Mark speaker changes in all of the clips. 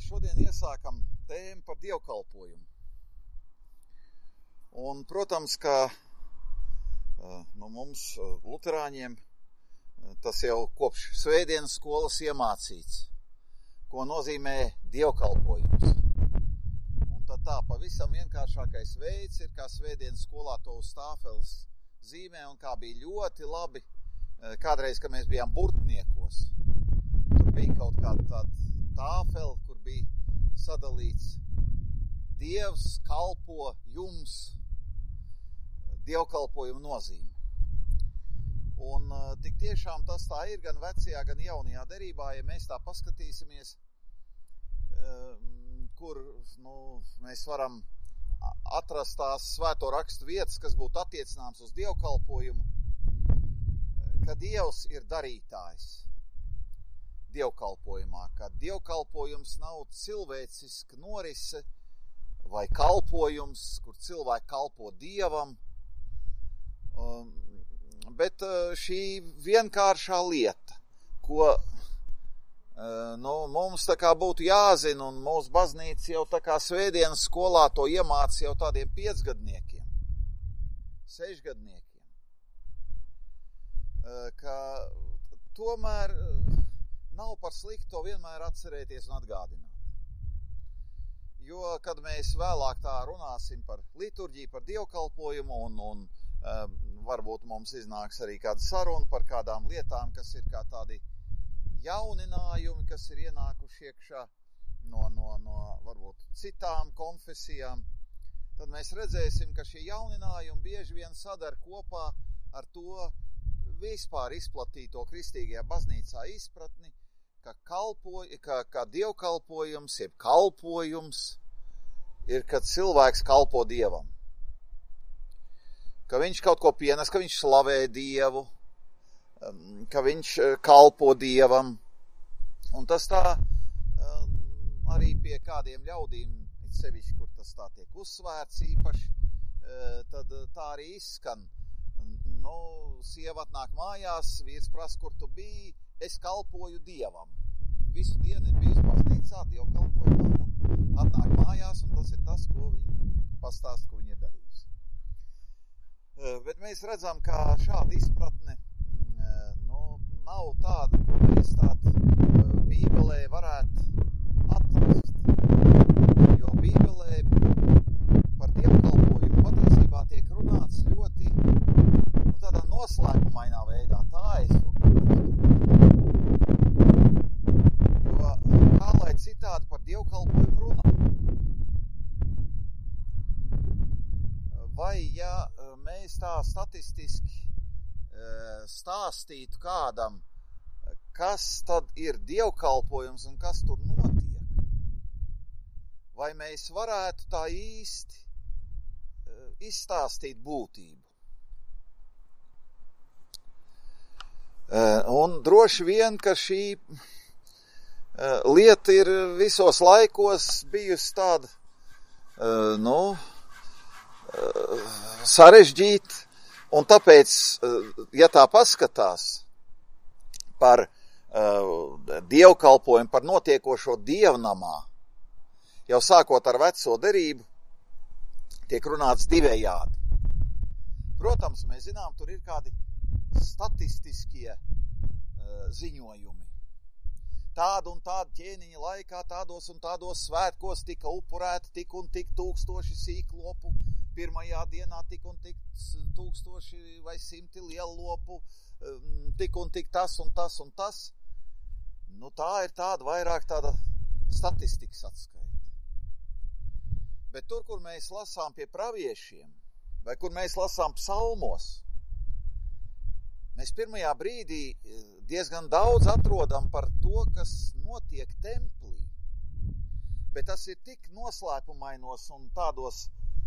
Speaker 1: Šodien iesākam tēmu par dievkalpojumu. Un, protams, ka mums, luterāņiem, tas jau kopš svētdienas skolas iemācīts, ko nozīmē dievkalpojums. Un tad tā pavisam vienkāršākais veids ir, kā svētdienas skolā to uz tāfeles zīmē, un kā bija ļoti labi kādreiz, kad mēs bijām burtniekos. Tur bija kaut kāda tāda tāfele, kur bija sadalīts Dievs kalpo jums, dievkalpojumu nozīme. Un tik tiešām tas tā ir gan vecajā, gan jaunajā derībā, ja mēs tā paskatīsimies, kur mēs varam atrast tās svēto rakstu vietas, kas būtu attiecināms uz dievkalpojumu, ka Dievs ir darītājs dievkalpojumā, ka dievkalpojums nav cilvēciska norise vai kalpojums, kur cilvēki kalpo Dievam, bet šī vienkāršā lieta, ko mums tā kā būtu jāzina, un mūsu baznīca jau tā kā svētdienas skolā to iemāca jau tādiem 5-gadniekiem, 6-gadniekiem, ka tomēr nav par sliktu to vienmēr atcerēties un atgādināt. Jo, kad mēs vēlāk tā runāsim par liturģiju, par dievkalpojumu, un varbūt mums iznāks arī kāda saruna par kādām lietām, kas ir kā tādi jauninājumi, kas ir ienākuši iekšā no varbūt citām konfesijām, tad mēs redzēsim, ka šie jauninājumi bieži vien sadar kopā ar to vispār izplatīto kristīgajā baznīcā izpratni, ka dievkalpojums, jeb kalpojums, ir, kad cilvēks kalpo Dievam. Ka viņš kaut ko pienes, ka viņš slavē Dievu, ka viņš kalpo Dievam. Un tas tā arī pie kādiem ļaudīm, sevišķi, kur tas tā tiek uzsvērts īpaši, tad tā arī izskan. Sieva atnāk mājās, vīrs prasa, kur tu biji, es kalpoju Dievam. Visu dienu ir bijusi baznīcā, dievkalpojumā, un atnāk mājās, un tas ir tas, ko viņi pastāst, ko viņi ir darījusi. Bet mēs redzam, ka šāda izpratne nav tāda, ko mēs tādu Bībelē varētu atrast. Jo Bībelē par dievkalpojumu patiesībā tiek runāts ļoti tādā noslēpumainā veidā. Tā es to gribētu. Jo kā lai citādi par dievkalpojumu runā? Vai ja mēs tā statistiski stāstītu kādam, kas tad ir dievkalpojums un kas tur notiek, vai mēs varētu tā īsti izstāstīt būtību? Un droši vien, ka šī lieta ir visos laikos bijusi tāda, sarežģīta, un tāpēc, ja tā paskatās par dievkalpojumu, par notiekošo dievnamā, jau sākot ar veco derību, tiek runāts divējādi. Protams, mēs zinām, tur ir kādi statistiskie ziņojumi. Tādu un tādu ķēniņa laikā, tādos un tādos svētkos tika upurēti tik un tik tūkstoši sīklopu, pirmajā dienā tik un tik tūkstoši vai 100 liellopu, tik un tik tas un tas un tas. Tā ir tāda vairāk tāda statistikas atskaita. Bet tur, kur mēs lasām pie praviešiem, vai kur mēs lasām psalmos, mēs pirmajā brīdī diezgan daudz atrodam par to, kas notiek templī. Bet tas ir tik noslēpumainos un tādos,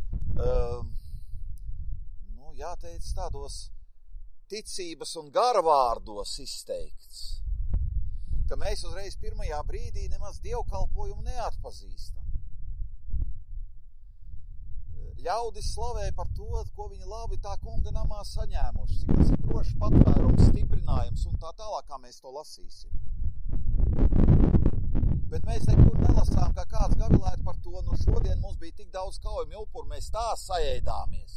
Speaker 1: jāteic, tādos ticības un garvārdos izteikts, ka mēs uzreiz pirmajā brīdī nemaz dievkalpojumu neatpazīstam. Ļaudis slavē par to, ko viņi labi tā kunga namā saņēmuši, cik tas ir drošs patvērums, stiprinājums un tā tālāk, kā mēs to lasīsim. Bet mēs nekur nelasām, kā kāds gavilētu par to, nu šodien mums bija tik daudz kaujumu upuru, mēs tā saēdāmies.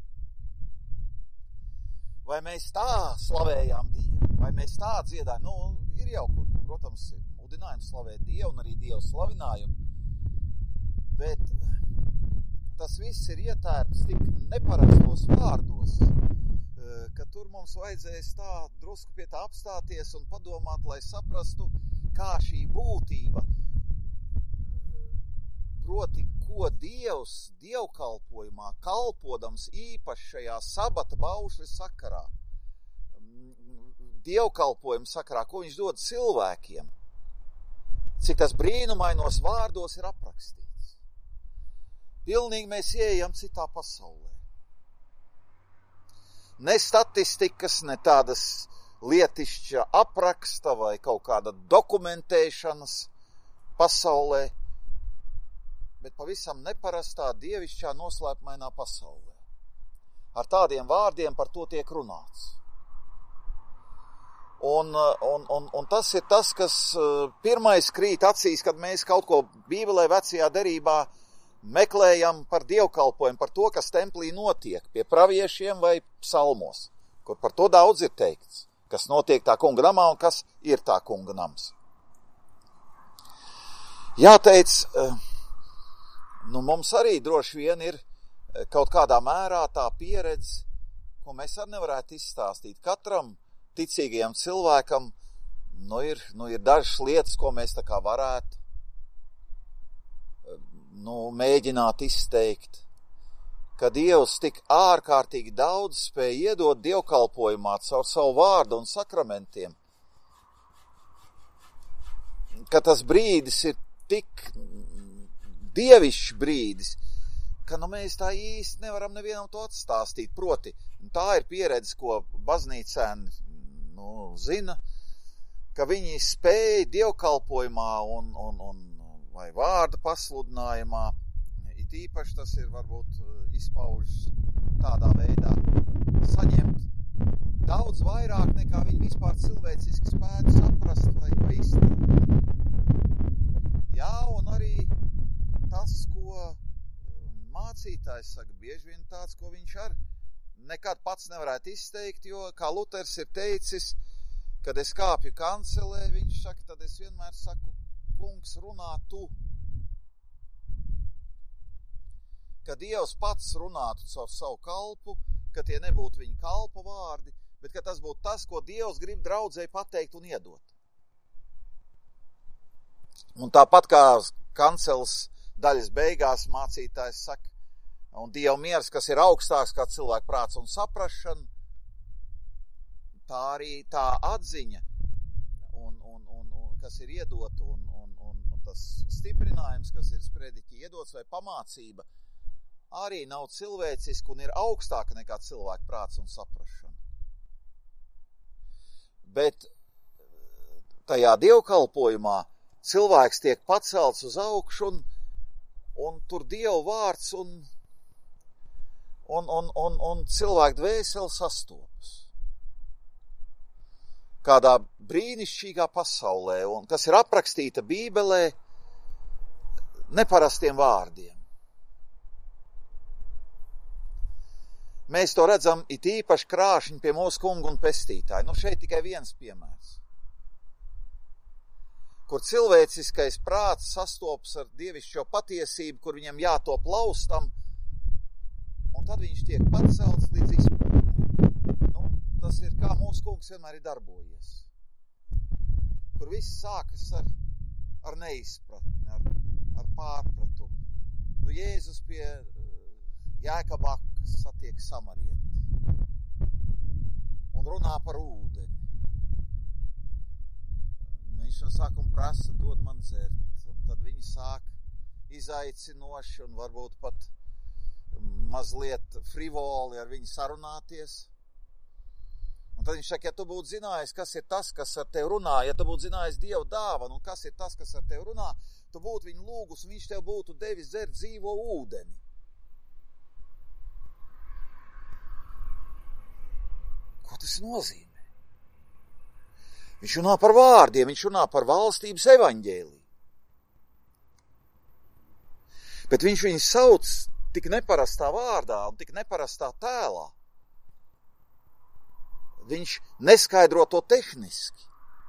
Speaker 1: Vai mēs tā slavējām Dievu, vai mēs tā dziedājam, nu ir jau kur, protams, ir mudinājums slavēt Dievu un arī Dievu slavinājumu, bet tas viss ir ietērps tik neparastos vārdos, ka tur mums vajadzēs tā drusku pie tā apstāties un padomāt, lai saprastu, kā šī būtība, proti, ko Dievs dievkalpojumā kalpodams īpaši šajā sabata baušļa sakarā, dievkalpojuma sakarā, ko viņš dod cilvēkiem, cik tas brīnumainos vārdos ir aprakstīts. Pilnīgi mēs ieejam citā pasaulē. Ne statistikas, ne tādas lietišķa apraksta vai kaut kāda dokumentēšanas pasaulē, bet pavisam neparastā dievišķā noslēpmainā pasaulē. Ar tādiem vārdiem par to tiek runāts. Un tas ir tas, kas pirmais krīt acīs, kad mēs kaut ko Bībelē vecajā derībā meklējam par dievkalpojumu, par to, kas templī notiek pie praviešiem vai psalmos, kur par to daudz ir teikts, kas notiek tā kunga namā un kas ir tā kunga nams. Jāteic, nu mums arī droši vien ir kaut kādā mērā tā pieredze, ko mēs arī nevarētu izstāstīt. Katram ticīgajam cilvēkam, ir dažas lietas, ko mēs tā kā varētu mēģināt izteikt, ka Dievs tik ārkārtīgi daudz spēja iedot dievkalpojumā caur savu vārdu un sakramentiem, ka tas brīdis ir tik dievišķs brīdis, ka mēs tā īsti nevaram nevienam to atstāstīt. Proti, tā ir pieredze, ko baznīcēni zina, ka viņi spēja dievkalpojumā un vai vārda pasludinājumā, it īpaši tas ir varbūt izpaužas tādā veidā, saņemt daudz vairāk nekā viņi vispār cilvēciski spētu saprast vai izturēt. Jā, un arī tas, ko mācītājs saka, bieži vien tāds, ko viņš ar nekad pats nevarētu izteikt, jo, kā Luters ir teicis, kad es kāpju kancelē, viņš saka, tad es vienmēr saku, kungs, runā tu. Ka Dievs pats runātu caur savu kalpu, ka tie nebūtu viņa kalpa vārdi, bet ka tas būtu tas, ko Dievs grib draudzei pateikt un iedot. Un tāpat kā kanceles daļas beigās mācītājs saka, un Dieva miers, kas ir augstāks kā cilvēka prāts un saprašana, tā arī tā atziņa, kas ir iedot un tas stiprinājums, kas ir sprediķi iedots vai pamācība, arī nav cilvēciski un ir augstāka nekā cilvēka prāts un saprašana. Bet tajā dievkalpojumā cilvēks tiek pacelts uz augšu un tur Dieva vārds un cilvēku dvēseli sastopas. Kādā brīnišķīgā pasaulē, un kas ir aprakstīta Bībelē neparastiem vārdiem. Mēs to redzam it īpaši krāšņi pie mūsu kunga un pestītāja. Šeit tikai viens piemērs. Kur cilvēciskais prāts sastopas ar dievišķo patiesību, kur viņam jātop laustam, un tad viņš tiek pacelts līdz izpratnē. Tas ir kā mūsu kungs vienmēr ir darbojies. Kur viss sākas ar neizpratni, ar pārpratumu. Jēzus pie Jēkaba satiek samarieti un runā par ūdeni. Viņš no sākuma prasa, dod man dzert, un tad viņi sāk izaicinoši un varbūt pat mazliet frivoli ar viņu sarunāties. Un tad viņš saka, ja tu būtu zinājis, kas ir tas, kas ar tevi runā, ja tu būtu zinājis Dievu dāvanu, un kas ir tas, kas ar tevi runā, tu būtu viņu lūgus, un viņš tev būtu devis dzert dzīvo ūdeni. Ko tas nozīmē? Viņš runā par vārdiem, viņš runā par valstības evaņģēliju. Bet viņš viņu sauc tik neparastā vārdā un tik neparastā tēlā. Viņš neskaidro to tehniski.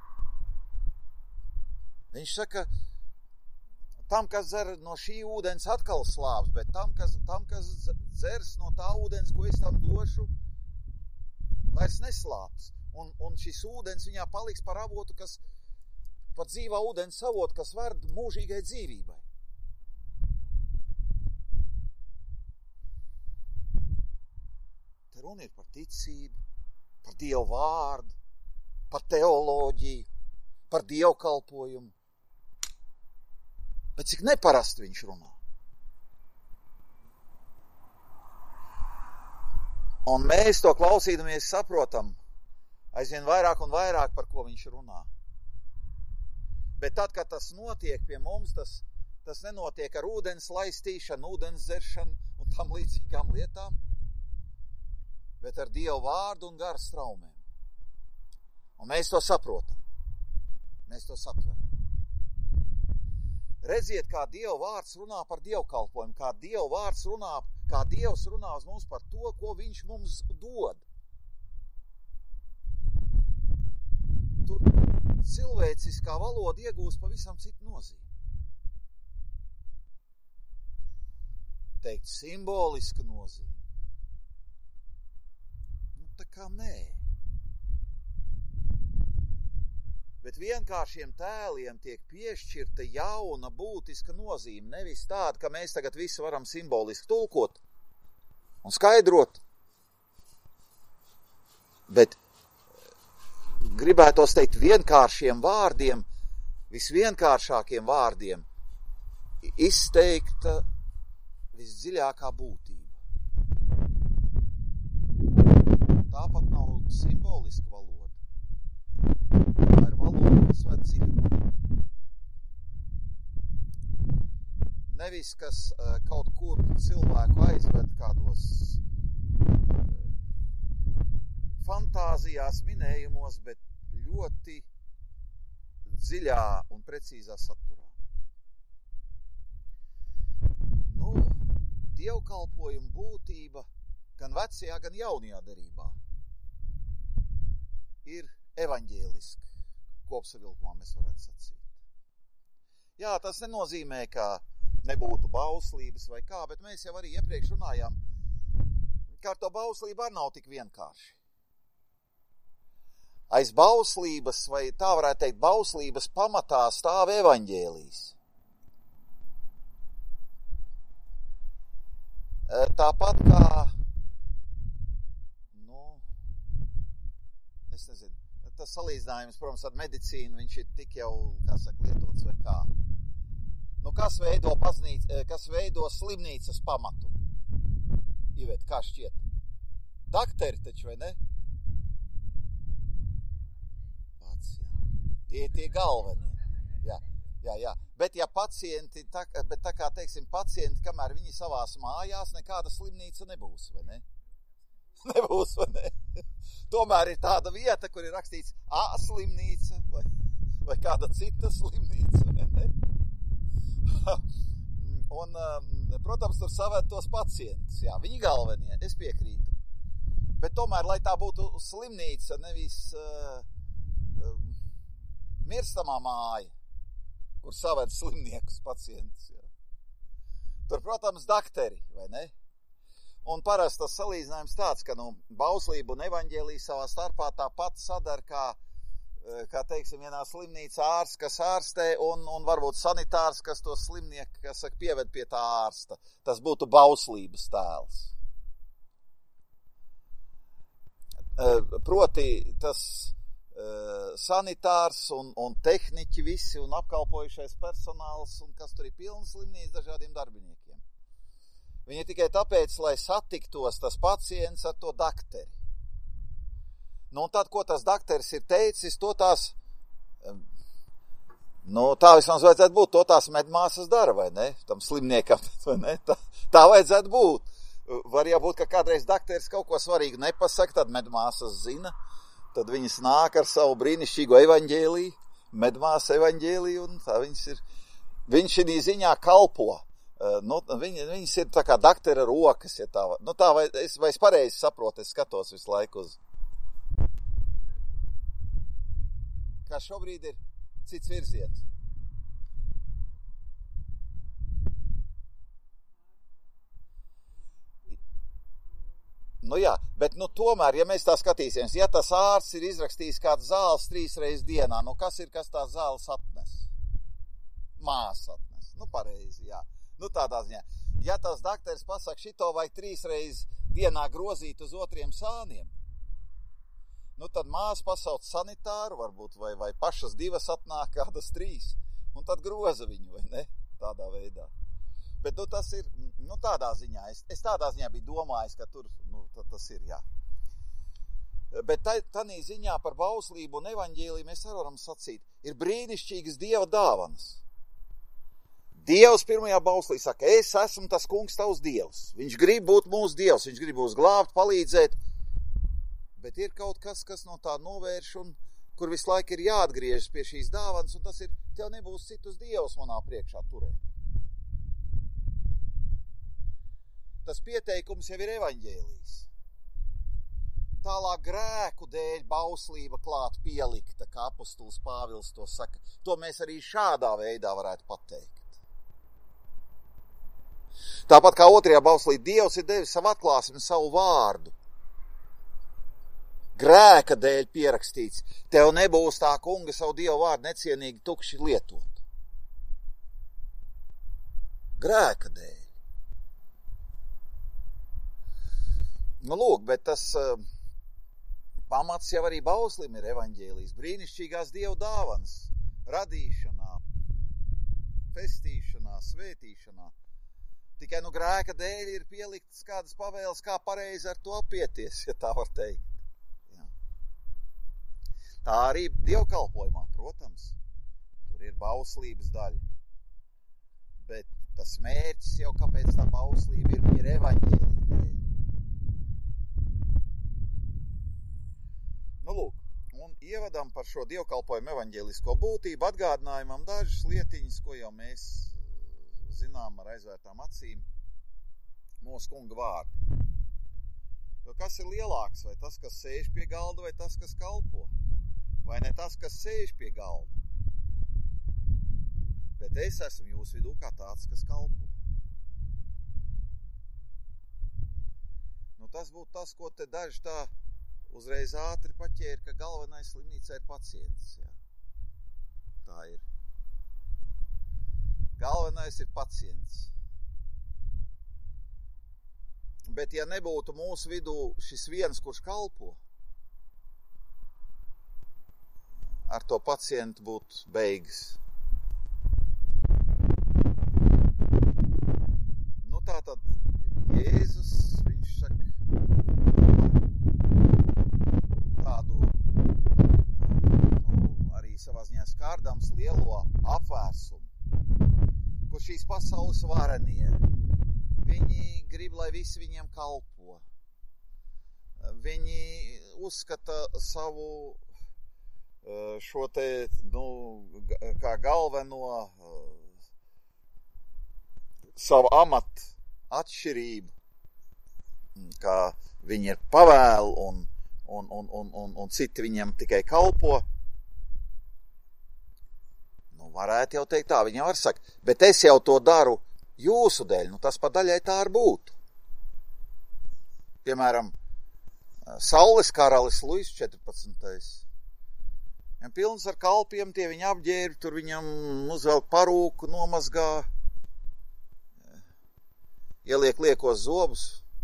Speaker 1: Viņš saka, tam, kas dzer no šī ūdens atkal slāps, bet tam, kas dzers no tā ūdens, ko es tam došu, vairs neslāps. Un šis ūdens viņā paliks par avotu, par dzīvā ūdens avotu, kas ved mūžīgai dzīvībai. Te runa ir par ticību, par Dievu vārdu, par teoloģiju, par dievkalpojumu. Bet cik neparasti viņš runā. Un mēs to klausīdamies saprotam aizvien vairāk un vairāk, par ko viņš runā. Bet tad, kad tas notiek pie mums, tas nenotiek ar ūdens laistīšanu, ūdens dzeršanu un tam līdzīgām lietām, bet ar Dievu vārdu un garu straumēm. Un mēs to saprotam. Mēs to satveram. Redziet, kā Dieva vārds runā par dievkalpojumu, kā Dievs runā uz mums par to, ko viņš mums dod. Tur cilvēciskā valoda iegūst pavisam citu nozīmi. Teikt simboliska nozīme. Tā kā nē. Bet vienkāršiem tēliem tiek piešķirta jauna būtiska nozīme, nevis tāda, ka mēs tagad visu varam simboliski tulkot un skaidrot. Bet gribētos teikt vienkāršiem vārdiem, visvienkāršākiem vārdiem, izteikta visdziļākā būtība. Tāpat nav simboliska valoda. Tā ir valoda, kas ved dziļumā. Nevis, kas kaut kur cilvēku aizved kādos fantāzijās, minējumos, bet ļoti dziļā un precīzā saturā. Dievkalpojuma būtība gan vecajā, gan jaunajā derībā ir evaņģēliska, kopsavilkumā mēs varētu sacīt. Jā, tas nenozīmē, ka nebūtu bauslības vai kā, bet mēs jau arī iepriekš runājām, ka ar to bauslību arī nav tik vienkārši. Aiz bauslības, vai tā varētu teikt, bauslības pamatā stāv evaņģēlijs. Tāpat kā, es nezinu, tas salīdzinājums, protams, ar medicīnu, viņš ir tik jau, kā saka, lietots vai kā. Kas veido slimnīcas pamatu? Ivet, kā šķiet? Dakteri taču, vai ne? Tie galvenie. Jā. Bet ja pacienti, tā kā, teiksim, pacienti, kamēr viņi savās mājās, nekāda slimnīca nebūs, vai ne? Nebūs, vai ne? Tomēr ir tāda vieta, kur ir rakstīts A slimnīca vai kāda cita slimnīca, vai ne? Un, protams, tur saved tos pacientus, jā, viņi galvenie, es piekrītu. Bet tomēr, lai tā būtu slimnīca, nevis mirstamā māja, kur saved slimniekus pacientus, jā. Tur, protams, dakteri, vai ne? Un parasti tas salīdzinājums tāds, ka bauslība un evaņģēlija savā starpā tāpat sadara, kā teiksim, vienā slimnīca ārsts, kas ārstē, un varbūt sanitārs, kas to slimnieku, kas saka, pieved pie tā ārsta. Tas būtu bauslības tēls. Proti, tas sanitārs un tehniķi visi un apkalpojušais personāls, un kas tur ir pilns slimnīca dažādiem darbiniekiem. Viņi tikai tāpēc, lai satiktos tas pacients ar to dakteri. Un tad, ko tas dakteris ir teicis, to tās, tā vismaz vajadzētu būt, to tās medmāsas dara, vai ne? Tam slimniekam, vai ne? Tā vajadzētu būt. Var jābūt, ka kādreiz dakteris kaut ko svarīgu nepasaka, tad medmāsas zina, tad viņas nāk ar savu brīnišķīgo evaņģēliju, medmāsa evaņģēliju, un tā viņš ir ziņā kalpo Viņas ir tā kā daktera rokas, ja tā, vai es pareizi saprotu, es skatos visu laiku uz. Kā šobrīd ir cits virziens. Jā, bet tomēr, ja mēs tā skatīsimies, ja tas ārsts ir izrakstījis kāds zāles 3 reizes dienā, kas tās zāles atnes? Māsa atnes. Pareizi, jā. Tādā ziņā. Ja tas dakteris pasaka, šito vajag 3 reizes dienā grozīt uz 2 sāniem, tad māsa pasauc sanitāru, varbūt, vai pašas 2 atnāk kādas 3, un tad groza viņu, vai ne? Tādā veidā. Bet, tas ir, tādā ziņā, es tādā ziņā biju domājis, ka tur, tas ir, jā. Bet tādā ziņā par bauslību un evaņģēliju mēs arī varam sacīt, ir brīnišķīgas Dieva dāvanas. Dievs pirmajā bauslī saka, es esmu tas kungs tavs Dievs. Viņš grib būt mūsu Dievs, viņš grib mūs glābt, palīdzēt, bet ir kaut kas no tā novērš un kur visu laiku ir jāatgriežas pie šīs dāvanas, un tas ir, tev nebūs citus Dievs manā priekšā turēt. Tas pieteikums jau ir evaņģēlijs. Tālāk grēku dēļ bauslība klāt pielikta, kā apostols Pāvils to saka. To mēs arī šādā veidā varētu pateikt. Tāpat kā 2. bauslī Dievs ir devis savu atklāsmi, savu vārdu. Grēka dēļ pierakstīts, tev nebūs tā kunga savu Dievu vārdu necienīgi tukši lietot. Grēka dēļ. Lūk, bet tas pamats jau arī bauslim ir evaņģēlijs, brīnišķīgās Dieva dāvanas, radīšanā, festīšanā, svētīšanā. Tikai grēka dēļ ir pieliktas kādas pavēles, kā pareizi ar to apieties, ja tā var teikt. Jā. Tā arī dievkalpojumā, protams, tur ir bauslības daļa. Bet tas mērķis jau, kāpēc tā bauslība ir evaņģēlija dēļ. Lūk, un ievadam par šo dievkalpojumu evaņģēlisko būtību, atgādinājumam dažas lietiņas, ko jau mēs zinām ar aizvērtām acīm, mūsu kunga vārdi. Jo kas ir lielāks, vai tas, kas sēž pie galda, vai tas, kas kalpo? Vai ne tas, kas sēž pie galda? Bet es esmu jūsu vidū kā tāds, kas kalpo. Tas būtu tas, ko te daži tā uzreiz ātri paķēra, ka galvenais slimnīcā ir pacients. Jā. Tā ir. Galvenais ir pacients. Bet ja nebūtu mūsu vidū šis viens, kurš kalpo, ar to pacientu būtu beigas. Tātad Jēzus, viņš saka tādu, arī savā ziņā skārdams lielo apvērsumu, kur šīs pasaules varenie, viņi grib, lai visi viņiem kalpo. Viņi uzskata savu šo te, kā galveno savu amatu atšķirību, kā viņi ir pavēli un citi viņiem tikai kalpo. Varētu jau teikt tā, viņi var saka, bet es jau to daru jūsu dēļ, tas pa daļai tā ar būtu. Piemēram, Saules karalis Luis 14. Viņam pilns ar kalpiem, tie viņa apģērbi, tur viņam uzvelk parūku, nomazgā, ieliek liekos zobus,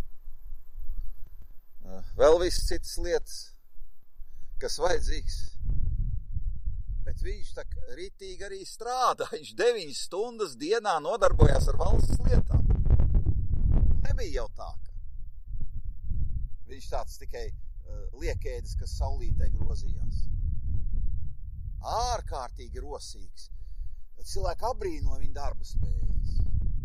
Speaker 1: vēl viss citas lietas, kas vajadzīgs. Bet viņš tā ritīgi arī strādā, viņš 9 stundas dienā nodarbojās ar valsts lietām. Nebija jau tā, ka viņš tāds tikai liekēdis, kas saulītē grozījās. Ārkārtīgi rosīgs. Cilvēki abrīno viņa darba spējas.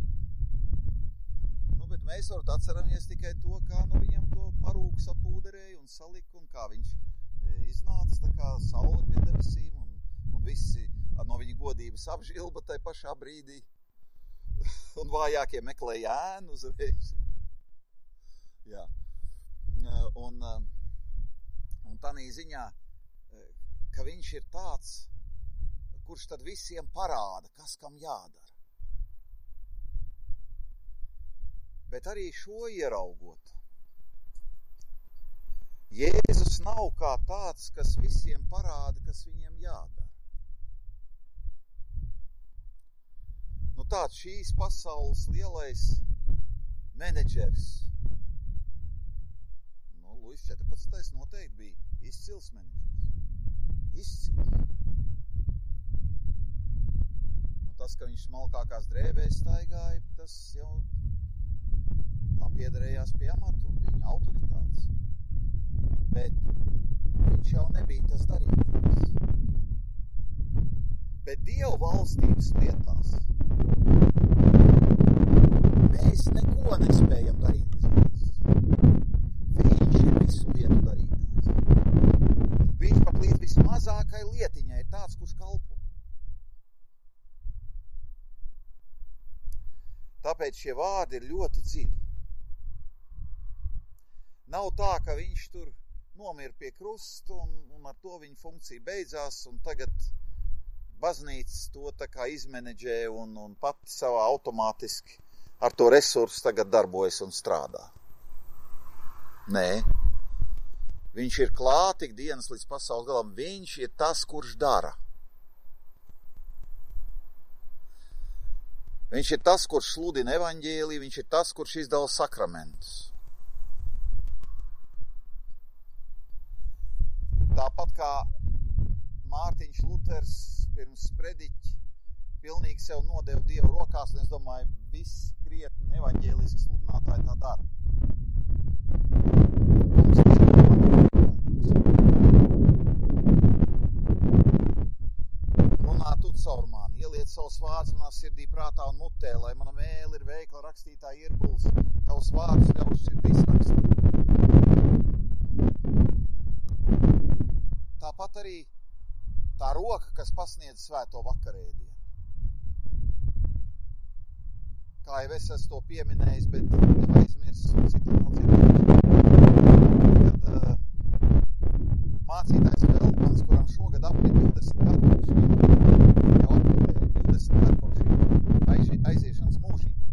Speaker 1: Bet mēs varat atceramies tikai to, kā no viņam to parūku sapūderēja un salika, un kā viņš iznāca tā kā saule pie debesīm, un visi no viņa godības apžilba tai pašā brīdī. Un vājākie meklē ēnu uzreiz. Jā. Un tādā ziņā, ka viņš ir tāds, kurš tad visiem parāda, kas kam jādara. Bet arī šo ieraugot, Jēzus nav kā tāds, kas visiem parāda, kas viņiem jādara. Nu tāds šīs pasaules lielais menedžers. Nu, Luis 14. noteikti bija izcils menedžers. Izcils. Nu, tas, ka viņš smalkākās drēbēs staigāja, tas jau tā piederējās pie amata un viņa autoritātes. Bet viņš jau nebija tas darītājs. Bet Dieva valstības lietās mēs neko nespējam darīt bez Jēzus. Viņš ir visu lietu darītājs. Viņš pat līdz vismazākai lietiņai ir tāds, kurš kalpo. Tāpēc šie vārdi ir ļoti dziļi. Nav tā, ka viņš tur nomira pie krusta un ar to viņa funkcija beidzās un tagad baznīca to tā kā izmenedžē un pati savā automātiski ar to resursu tagad darbojas un strādā. Nē. Viņš ir klāt ik dienas līdz pasaules galam. Viņš ir tas, kurš dara. Viņš ir tas, kurš sludina evaņģēliju, viņš ir tas, kurš izdala sakramentus. Tāpat kā Mārtiņš Luters pirms sprediķi pilnīgi sev nodeva Dievu rokās, un es domāju, visi krietni evaņģēliski sludinātāji tā dara. Runā tu caur mani, ieliec savus vārdus manā sirdī, prātā un mutē, lai mana mēle ir veikla rakstītāja ierbuls, tavus vārdus ļauš sirdīs rakstīt. Tāpat arī tā roka, kas pasniedz svēto vakarēdienu. Kā jau es esmu to pieminējis, bet aizmirsis un citam nav dzirdējis. Kad mācītājs Veltmans, kuram šogad aprit 20 gadu, jau apritēja 20 gadu kopš viņa aiziešanas mūžībā.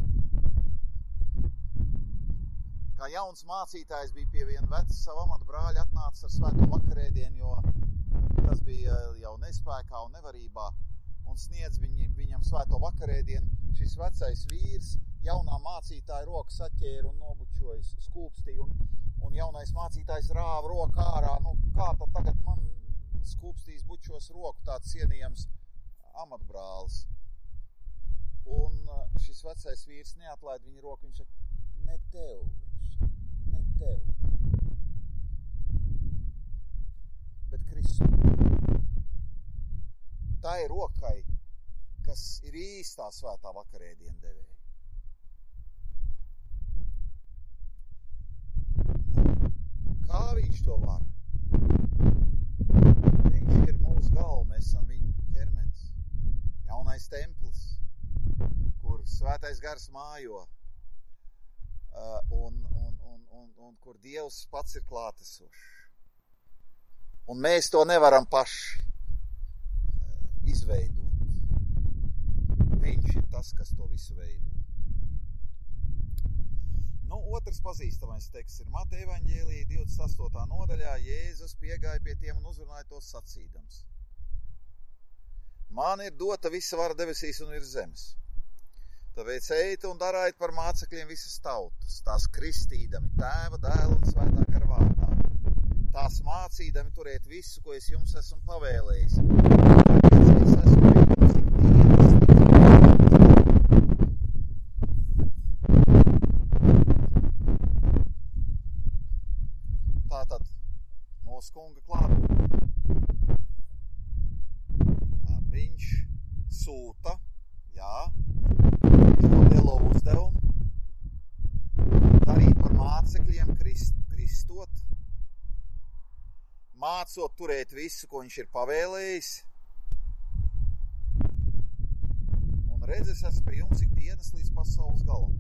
Speaker 1: Kā jauns mācītājs bija pie viena veca savu amatu brāļa atnācis ar svēto vakarēdienu, jo tas bija jau nespēkā un nevarībā, un sniedz viņam svēto vakarēdienu. Šis vecais vīrs jaunā mācītāja roku saķēra un nobučojas skūpstī, un jaunais mācītājs rāva roku ārā. Nu, kā tad tagad man skūpstīs bučos roku tāds cienījams amatbrālis? Un šis vecais vīrs neatlaid viņa roku, viņš saka, ne tev, ne tev, bet Kristu. Tā ir rokai, kas ir īstā svētā vakarēdiena devēja. Kā viņš to var? Viņš ir mūsu galva, mēs esam viņa ķermenis. Jaunais templis, kur svētais gars mājo, un kur Dievs pats ir klātesošs. Un mēs to nevaram paši izveidot. Viņš ir tas, kas to visu veido. Nu, otrs pazīstamais teksts ir Mateja evaņģēlija 28. nodaļā. Jēzus piegāja pie tiem un uzrunāja tos sacīdams. Man ir dota visa vara debesīs un virs zemes. Tāpēc ejiet un darājiet par mācekļiem visas tautas, tās kristīdami Tēva, Dēla un Svētā gara vārdā. Tās mācīdami turēt visu, ko es jums esmu pavēlējis. Es esmu pie jums ikdienas. Tātad mūsu kunga klātbūtne. Viņš sūta, viņš nodelo uzdevumu, darīt par mācekļiem, kristot, mācot turēt visu, ko viņš ir pavēlējis, un Redz, es esmu pie jums ikdienas līdz pasaules galam.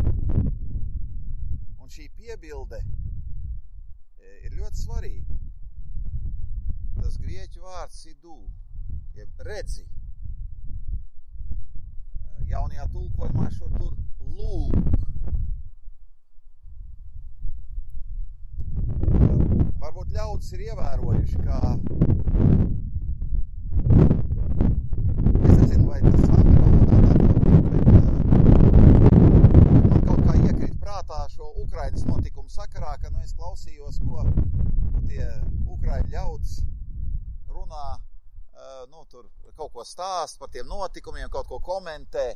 Speaker 1: Un šī piebilde ir ļoti svarīga. Tas grieķu vārds idū, jeb redzi. Jaunajā tulkojumā šo tur lūk. Varbūt ļaudis ir ievērojuši, ka es nezinu, vai tas angļu valodā tā notiek, bet man kaut kā iekrīt prātā šo Ukrainas notikumu sakarā, ka es klausījos, ko tie Ukraiņu ļaudis runā, tur kaut ko stāst par tiem notikumiem, kaut ko komentē.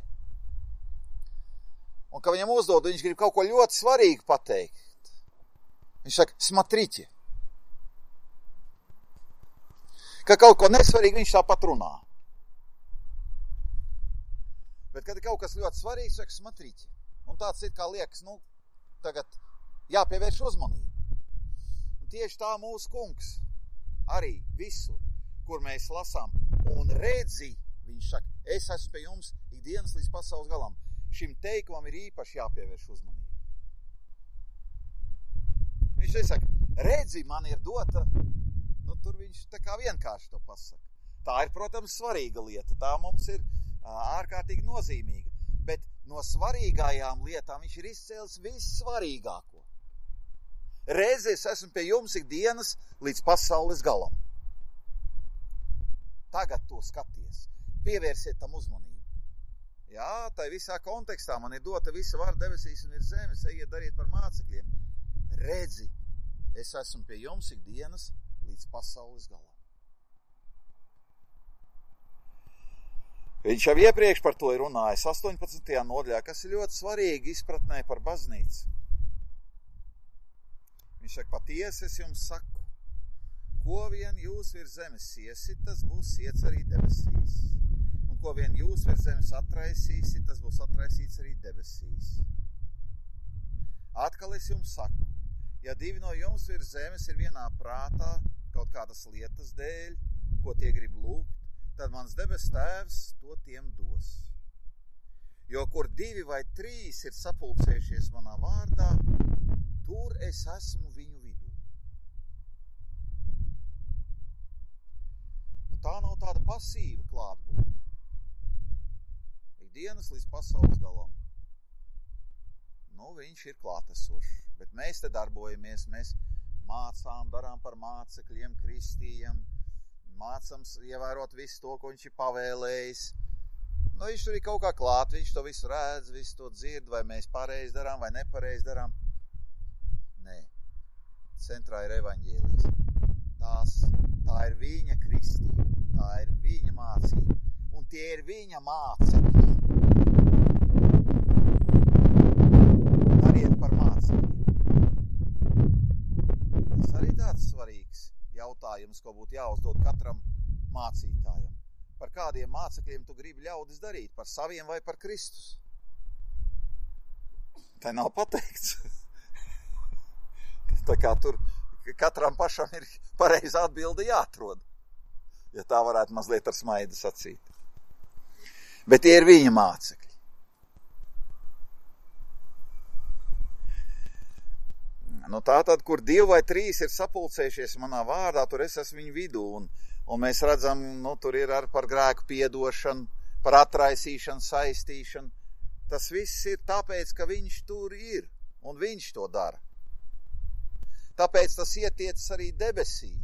Speaker 1: Un ka viņam uzdod, viņš grib kaut ko ļoti svarīgu pateikt. Viņš saka, смотрите. Ka kaut ko nesvarīgi viņš tāpat runā. Bet, kad ir kaut kas ļoti svarīgs, saka, смотрите. Un tāds ir kā liekas, tagad jāpievērš uzmanību. Un tieši tā mūsu kungs arī visur, kur mēs lasām, un redzi, viņš saka, es esmu pie jums ikdienas līdz pasaules galam. Šim teikumam ir īpaši jāpievērš uzmanību. Viņš saka, redzi, man ir dota, tur viņš tā kā vienkārši to pasaka. Tā ir, protams, svarīga lieta, tā mums ir ārkārtīgi nozīmīga, bet no svarīgajām lietām viņš ir izcēlis vissvarīgāko. Redzi, es esmu pie jums ikdienas līdz pasaules galam. Tagad to skaties, pievērsiet tam uzmanību. Jā, tai visā kontekstā man ir dota visa vara debesīs un ir zemes, ejiet dariet par mācekļiem. Redzi, es esmu pie jums ikdienas līdz pasaules galam. Viņš jau iepriekš par to ir runājis 18. nodaļā, kas ir ļoti svarīgi izpratnē par baznīcu. Viņš saka, patiesi es jums saku, ko vien jūs virs zemes siesit, tas būs siets arī debesīs. Un ko vien jūs virs zemes atraisīsit, tas būs atraisīts arī debesīs. Atkal es jums saku, ja divi no jums virs zemes ir vienā prātā kaut kādas lietas dēļ, ko tie grib lūgt, tad mans debes tēvs to tiem dos. Jo kur 2 vai 3 ir sapulcējušies manā vārdā, tur es esmu viņu vidū. Tā nav tāda pasīva klātbūtne. Ikdienas līdz pasaules galam. Viņš ir klātesošs, bet mēs te darbojamies, mēs mācām, darām par mācekļiem, kristījiem, mācam ievērot visu to, ko viņš ir pavēlējis. Viņš tur ir kaut kā klāt, viņš to visu redz, visu to dzird, vai mēs pareizi darām, vai nepareizi darām. Nē, centrā ir evaņģēlijs. Tā ir viņa kristība, tā ir viņa mācība, un tie ir viņa mācekļi. Dariet par mācekļiem. Tas arī tāds svarīgs jautājums, ko būtu jāuzdod katram mācītājam. Par kādiem mācekļiem tu gribi ļaudis darīt? Par saviem vai par Kristus? Tā nav pateikts. Tā kā tur katram pašam ir pareiza atbilde jāatrod. Ja tā varētu mazliet ar smaidu sacīt. Bet tie ir viņa mācekļi. Tātad, kur 2 vai 3 ir sapulcējušies manā vārdā, tur es esmu viņu vidū. Un mēs redzam, tur ir ar par grēku piedošanu, par atraisīšanu, saistīšanu. Tas viss ir tāpēc, ka viņš tur ir, un viņš to dara. Tāpēc tas ietiecas arī debesīs.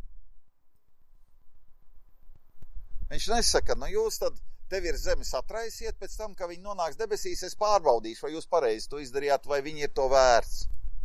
Speaker 1: Viņš nesaka, jūs tad tevi ir zemes atraisiet, pēc tam, ka viņi nonāks debesīs, es pārbaudīšu, vai jūs pareizi to izdarījāt, vai viņi ir to vērts.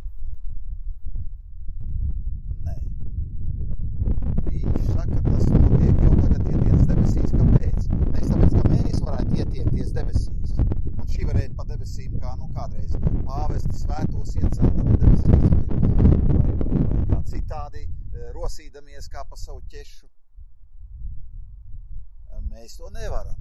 Speaker 1: Viņš saka, tas notiek jau tagad ietiec debesīs. Kāpēc? Nevis tāpēc, ka mēs varētu ietiekties debesīs. Un šī varētu pa debesīm, kā kādreiz pāvesti svētos ieceltam debesīs. Vai kā citādi rosīdamies kā pa savu ķešu. Mēs to nevaram.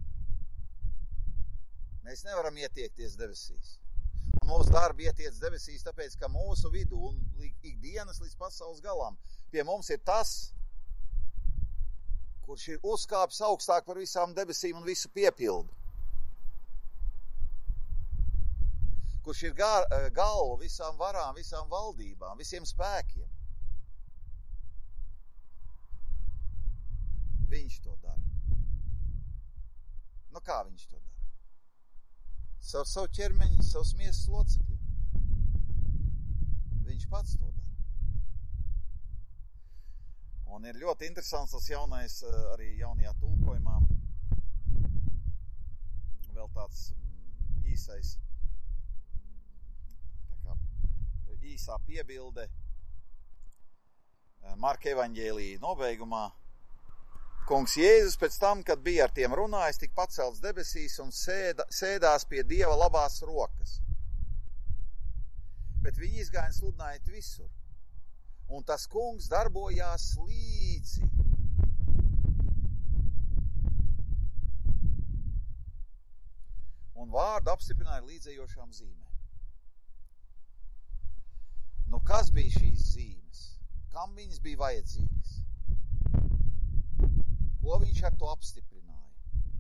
Speaker 1: Mēs nevaram ietiekties debesīs. Un mūsu darbi ietiec debesīs, tāpēc, ka mūsu vidū un ikdienas līdz pasaules galam pie mums ir tas, kurš ir uzkāpis augstāk par visām debesīm un visu piepildu. kurš ir galva visām varām, visām valdībām, visiem spēkiem. Viņš to dara. Nu kā viņš to dara? Savu ķermeņu, savus miesas locekļiem. Viņš pats to dara. Un ir ļoti interesants tas jaunais, arī jaunajā tulkojumā, vēl tāds īsā piebilde Marka evaņģēlija nobeigumā. Kungs Jēzus pēc tam, kad bija ar tiem runājis, tika pacelts debesīs un sēdās pie Dieva labās rokas. Bet viņi izgāja sludinājot visur. Un tas kungs darbojās līdzi. Un vārdu apstiprināja līdzējošām zīmēm. Nu, kas bija šīs zīmes? Kam viņas bija vajadzīgas? Ko viņš ar to apstiprināja?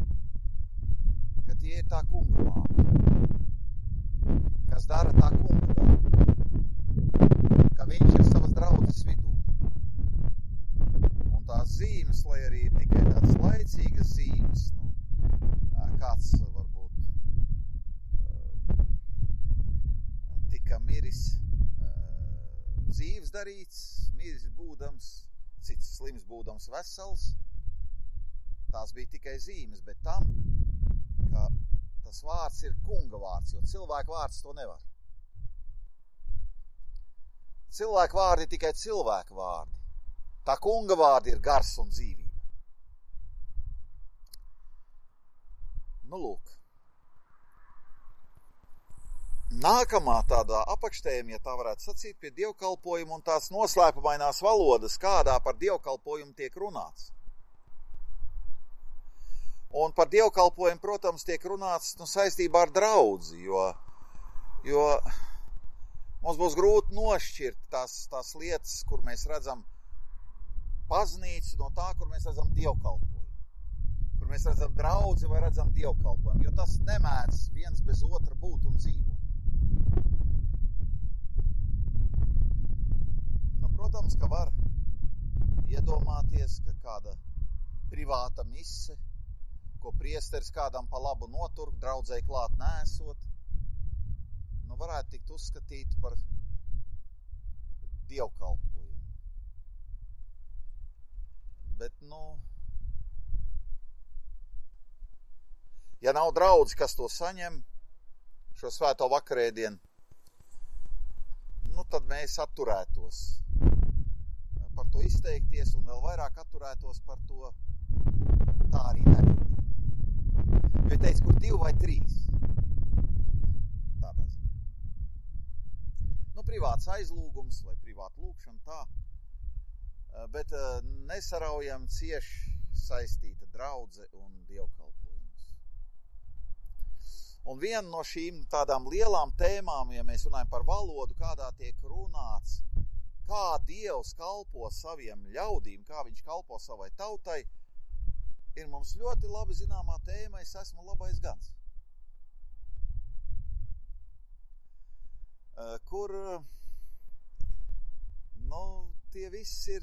Speaker 1: Ka tie ir tā kunga vārdi. Kas dara tā kunga darbu. Ka viņš ir savas draudzes vidū. Un tās zīmes, lai arī ir tikai tādas laicīgas zīmes, nu, kāds varbūt tika miris dzīves darīts, miris būdams, cits slims būdams vesels, tās bija tikai zīmes, bet tam, ka tas vārds ir kunga vārds, jo cilvēku vārds to nevar. Cilvēku vārdi ir tikai cilvēku vārdi. Tā kunga vārdi ir gars un dzīvība. Nu, lūk. Nākamā tādā apakštējuma, ja tā varētu sacīt, pie dievkalpojuma un tās noslēpumainās valodas, kādā par dievkalpojumu tiek runāts. Un par dievkalpojumu, protams, tiek runāts saistībā ar draudzi, jo mums būs grūti nošķirt tās lietas, kur mēs redzam baznīcu no tā, kur mēs redzam dievkalpojumu. Kur mēs redzam draudzi vai redzam dievkalpojumu, jo tas nemēdz viens bez otra būt un dzīvot. Nu, protams, ka var iedomāties, ka kāda privāta mise, ko priesteris kādam pa labu notur, draudzēji klāt neesot, nu varētu tikt uzskatīt par dievkalpojumu. Bet, nu, ja nav draudzi, kas to saņem, šo svēto vakarēdienu, nu tad mēs atturētos par to izteikties un vēl vairāk atturētos par to tā arī darīt. Jo teica, kur 2 vai 3. Tādā ziņā. Nu, privāts aizlūgums vai privāta lūgšana tā, bet nesaraujam cieši saistīta draudze un dievkalpojums. Un viena no šīm tādām lielām tēmām, ja mēs runājam par valodu, kādā tiek runāts, kā Dievs kalpo saviem ļaudīm, kā viņš kalpo savai tautai, ir mums ļoti labi zināmā tēma, es esmu labais gans. Kur, nu, tie viss ir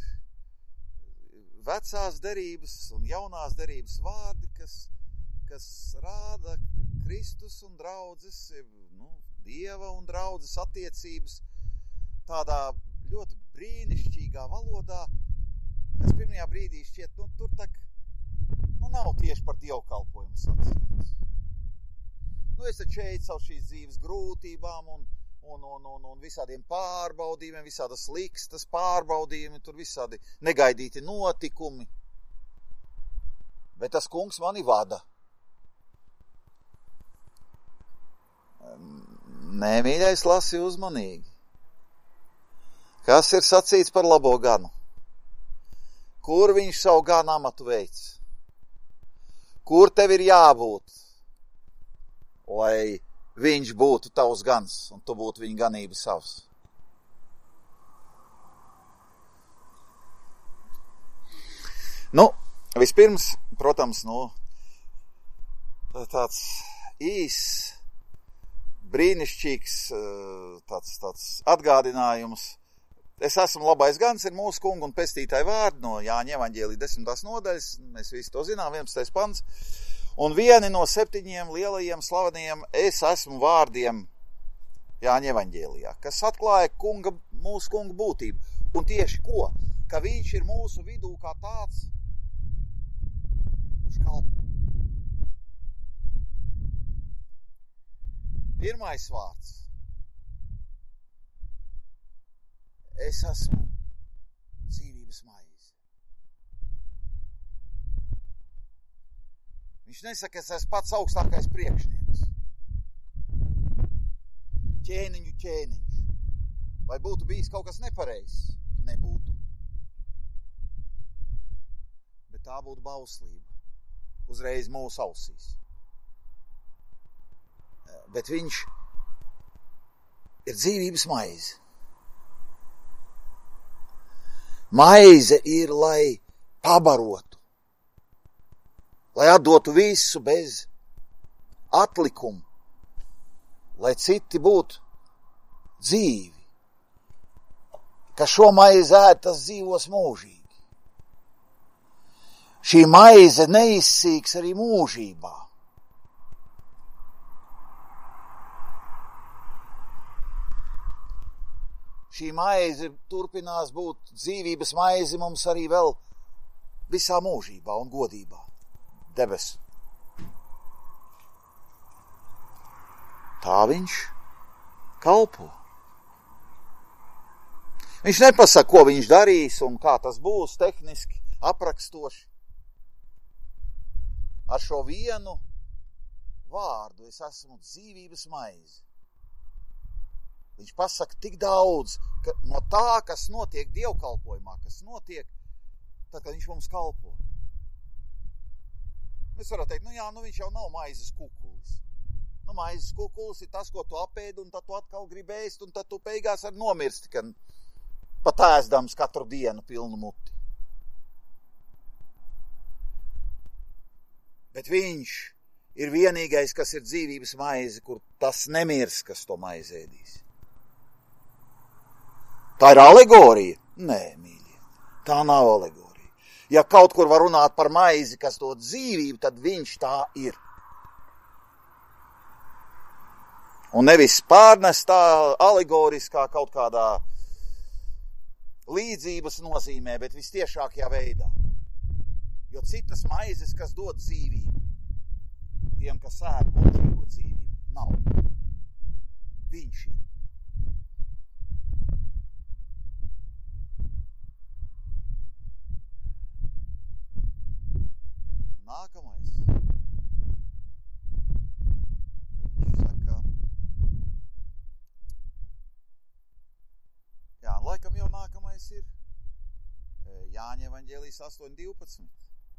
Speaker 1: vecās derības un jaunās derības vārdi, kas rāda Kristus un draudzes, nu, Dieva un draudzes attiecības tādā ļoti brīnišķīgā valodā, kas pirmajā brīdī šķiet, nu, tur tak, nu, nav tieši par dievkalpojumu sacīts. Nu, es taču eju caur šīs dzīves grūtībām un visādiem pārbaudījumiem, visādas likstas pārbaudījumi, tur visādi negaidīti notikumi. Bet tas kungs mani vada. Nē, mīļais, lasi uzmanīgi. Kas ir sacīts par labo ganu? Kur viņš savu ganu amatu veic? Kur tev ir jābūt, lai viņš būtu tavs gans un tu būtu viņa ganība savs? Nu, vispirms, protams, nu, tāds brīnišķīgs tāds atgādinājums. Es esmu labais gans, ir mūsu kungu un pestītāju vārdi no Jāņa evaņģēlija 10. nodaļas, mēs visi to zinām, 11. pants. Un vieni no 7 lielajiem slaveniem es esmu vārdiem Jāņa evaņģēlijā, kas atklāja mūsu kunga būtību. Un tieši ko? Ka viņš ir mūsu vidū kā tāds, kurš kalpo. Pirmais vārds. Es esmu dzīvības maize. Viņš nesaka, es esmu pats augstākais priekšnieks. Ķēniņu ķēniņš. Vai būtu bijis kaut kas nepareizs? Nebūtu. Bet tā būtu bauslība. Uzreiz mūsu ausīs. Bet viņš ir dzīvības maize. Maize ir, lai pabarotu, lai atdotu visu bez atlikumu, lai citi būtu dzīvi. Ka šo maizi ēd, tas dzīvos mūžīgi. Šī maize neizsīks arī mūžībā. Šī maize turpinās būt dzīvības maize mums arī vēl visā mūžībā un godībā. Debesu. Tā viņš kalpo. Viņš nepasaka, ko viņš darīs un kā tas būs tehniski aprakstoši. Ar šo vienu vārdu es esmu dzīvības maize. Viņš pasaka tik daudz, ka no tā, kas notiek dievkalpojumā, kas notiek, tad, kad viņš mums kalpo. Mēs varam teikt, viņš jau nav maizes kukulis. Maizes kukulis ir tas, ko tu apēdi, un tad tu atkal gribi ēst, un tad tu beigās arī nomirsti, ka pat ēsdams katru dienu pilnu muti. Bet viņš ir vienīgais, kas ir dzīvības maize, kur tas nemirs, kas to maizi ēdīs. Tā ir alegorija? Nē, mīļie, tā nav alegorija. Ja kaut kur var runāt par maizi, kas dod dzīvību, tad viņš tā ir. Un nevis pārnest tā alegoriskā kaut kādā līdzības nozīmē, bet vistiešākajā veidā. Jo citas maizes, kas dod dzīvību, tiem, kas ēd mūžīgo dzīvību, nav. Viņš ir. Nākamais. Viņš saka, laikam jau nākamais ir Jāņa evaņģēlijas 8:12.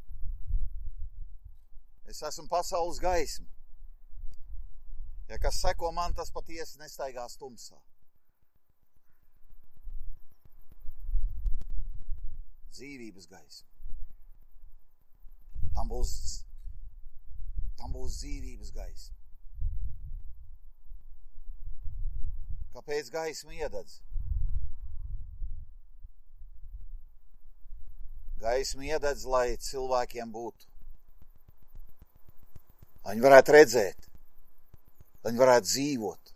Speaker 1: Es esmu pasaules gaisma. Ja kas seko man, tas patiesi nestaigās tumsā. Dzīvības gaisma. Tam būs dzīvības gaisma. Kāpēc gaisma iededz? Gaisma iededz, lai cilvēkiem būtu. Lai viņi varētu redzēt. Lai viņi varētu dzīvot.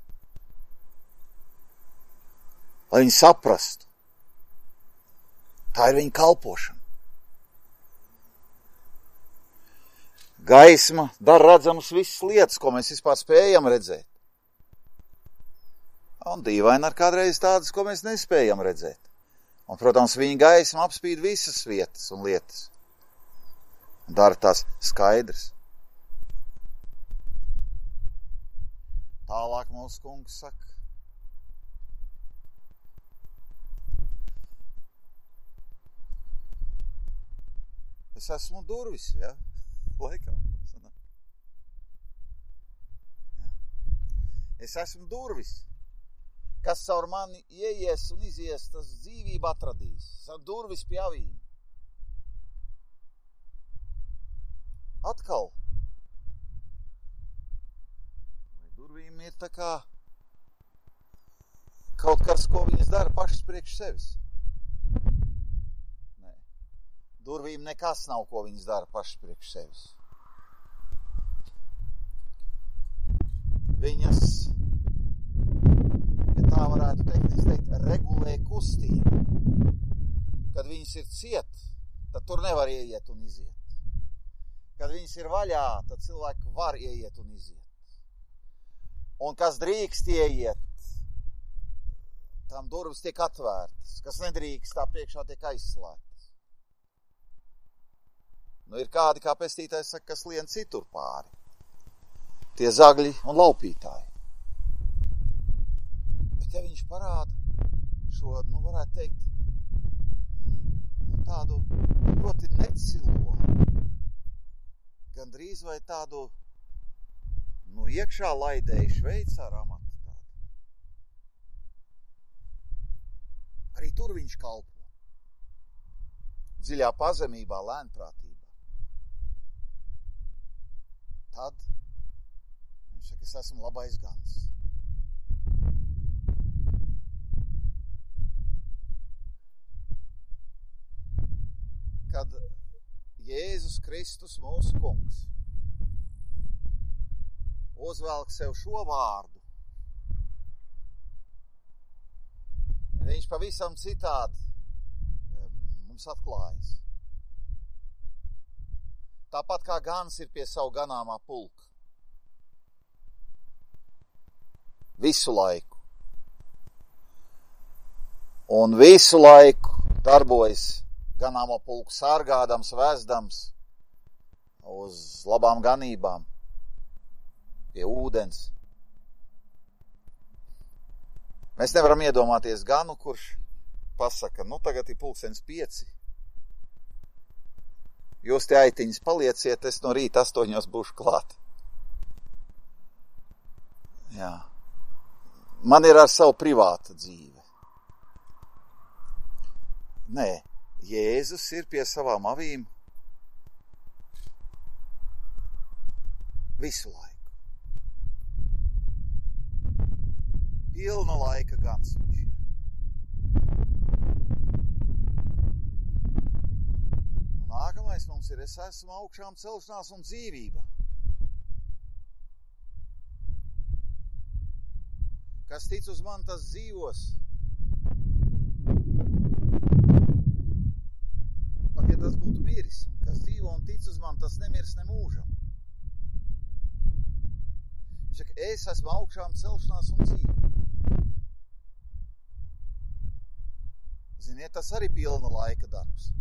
Speaker 1: Lai viņi saprastu. Tā ir viņa kalpošana. Gaisma dara redzamas visas lietas, ko mēs vispār spējam redzēt. Un dīvaini ar kādreiz tādas, ko mēs nespējam redzēt. Un, protams, viņa gaisma apspīd visas vietas un lietas. Un dara tās skaidrs. Tālāk mūsu kungs saka. Es esmu durvis, ja? Laikam. Es esmu durvis. Kas caur mani ieies un izies, tas dzīvību atradīs. Durvis pie avīm. Atkal. Durvīm ir tā kā kaut kas, ko viņas dara pašas priekš sevis. Nē. Durvīm nekas nav, ko viņas dara pašas priekš sevis. Viņas, ja tā varētu teikt, regulē kustību. Kad viņas ir ciet, tad tur nevar ieiet un iziet. Kad viņas ir vaļā, tad cilvēki var ieiet un iziet. Un kas drīkst ieiet, tam durvis tiek atvērtas. Kas nedrīkst, tā priekšā tiek aizslēgtas. Nu, ir kādi, kā pestītājs saka, kas lien citur pāri. Tie zagļi un laupītāji. Bet ja viņš parāda šo, varētu teikt, tādu ļoti necilo, gandrīz vai tādu, iekšā laidēju šveicāru amatu tādu. Arī tur viņš kalpo. Dziļā pazemībā, lēnprātībā. Tad viņš saka, es esmu labais gans. Kad Jēzus Kristus, mūsu kungs, uzvelk sev šo vārdu, viņš pavisam citādi mums atklājas. Tāpat kā gans ir pie savu ganāmā pulka. Visu laiku. Un visu laiku darbojas ganāmo pulku sargādams, vezdams uz labām ganībām, pie ūdens. Mēs nevaram iedomāties ganu, kurš pasaka, tagad ir 5:30. Jūs te aitiņas palieciet, es no rīta 8 būšu klāt. Jā. Man ir ar savu privāta dzīve. Nē, Jēzus ir pie savām avīm visu laiku. Pilna laika gans viņš ir. Nākamais mums ir, es esmu augšām celšanās un dzīvība. Kas tic uz mani, tas dzīvos. Pat ja tas būtu miris, kas dzīvo un tic uz mani, tas nemirs ne mūžam. Viņš saka, es esmu augšām celšanās un dzīvība. Ziniet, tas arī pilna laika darbs.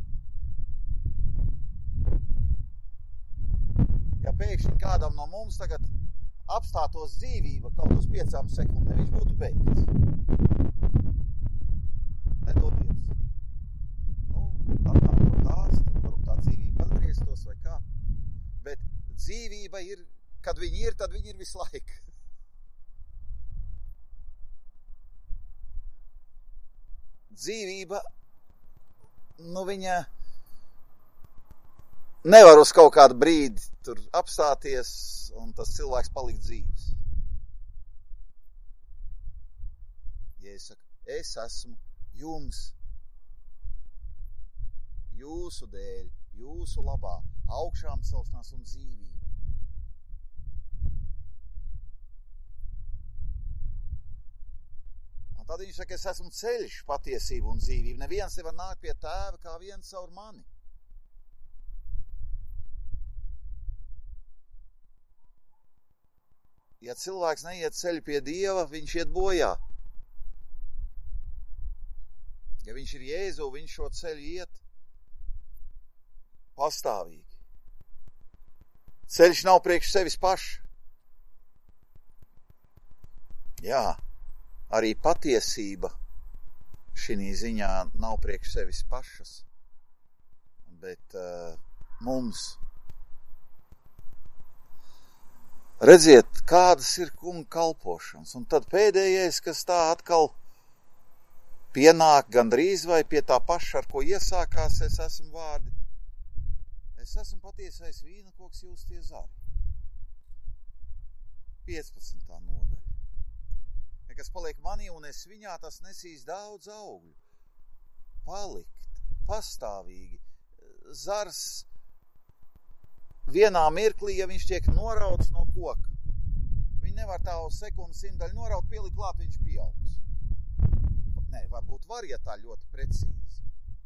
Speaker 1: Ja pēkšņi kādam no mums tagad apstātos dzīvība kaut uz 5 sekundēm, viņš būtu beigts. Nedodies. Varbūt tā dzīvība atgrieztos vai kā. Bet dzīvība ir, kad viņi ir, tad viņi ir visu laiku. Dzīvība, viņa nevar uz kaut kādu brīdi tur apstāties, un tas cilvēks palikt dzīves. Jēzus saka, es esmu jums, jūsu dēļ, jūsu labā, augšām celšanās un dzīvība. Un tad viņš saka, es esmu ceļš, patiesība un dzīvība. Neviens nevar nākt pie tēva kā viens caur mani. Ja cilvēks neiet ceļu pie Dieva, viņš iet bojā. Ja viņš ir Jēzu, viņš šo ceļu iet pastāvīgi. Ceļš nav priekš sevis paša. Jā, arī patiesība šī ziņā nav priekš sevis pašas, bet mums. Redziet, kādas ir kunga kalpošanas, un tad pēdējais, kas tā atkal pienāk gandrīz vai pie tā paša, ar ko iesākās, es esmu vārdi. Es esmu patiesais vīna koks, jūs tie zari. 15. nodaļa. Ja kas paliek manī un es viņā, tas nesīs daudz augļu. Palikt, pastāvīgi. Zars vienā mirklī, ja viņš tiek norauts no koka. Viņi nevar tā uz sekundu simtaļu noraut, pielikt klāt, viņš pieaugs. Nē, varbūt var, ja tā ļoti precīzi.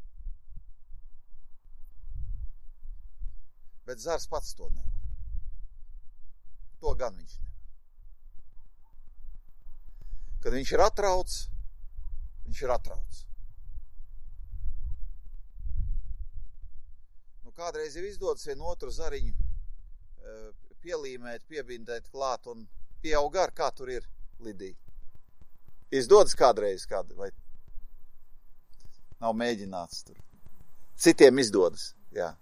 Speaker 1: Bet zars pats to nevar. To gan viņš nevar. Kad viņš ir atrauts, viņš ir atrauts. Kādreiz jau izdodas vienu otru zariņu pielīmēt, piebindēt klāt un pieaug ar, kā tur ir, Lidija? Izdodas kādreiz, vai nav mēģināts tur? Citiem izdodas, jā.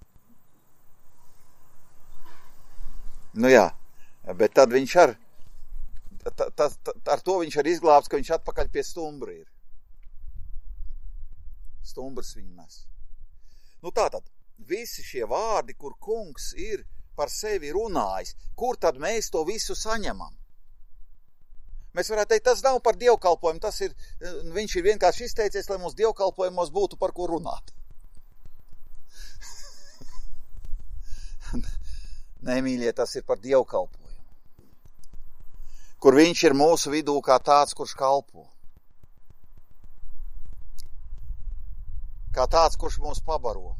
Speaker 1: Nu jā, bet tad viņš ar to viņš ar izglābs, ka viņš atpakaļ pie stumbra ir. Stumbrs viņu nes. Nu tātad. Visi šie vārdi, kur kungs ir par sevi runājis, kur tad mēs to visu saņemam? Mēs varētu teikt, tas nav par dievkalpojumu, tas ir, viņš ir vienkārši izteicies, lai mums dievkalpojumos būtu par ko runāt. Nē, mīļie, tas ir par dievkalpojumu. Kur viņš ir mūsu vidū kā tāds, kurš kalpo. Kā tāds, kurš mūs pabaro.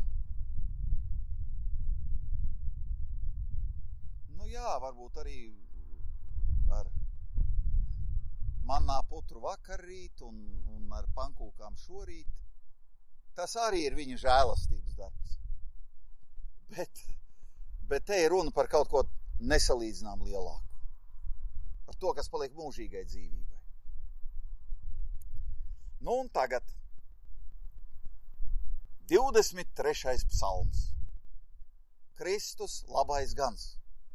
Speaker 1: Jā, varbūt arī ar mannā putru vakarrīt un ar pankūkām šorīt. Tas arī ir viņa žēlastības darbs. Bet te ir runa par kaut ko nesalīdzinām lielāku. Par to, kas paliek mūžīgai dzīvībai. Nu un tagad 23. psalms. Kristus labais gans.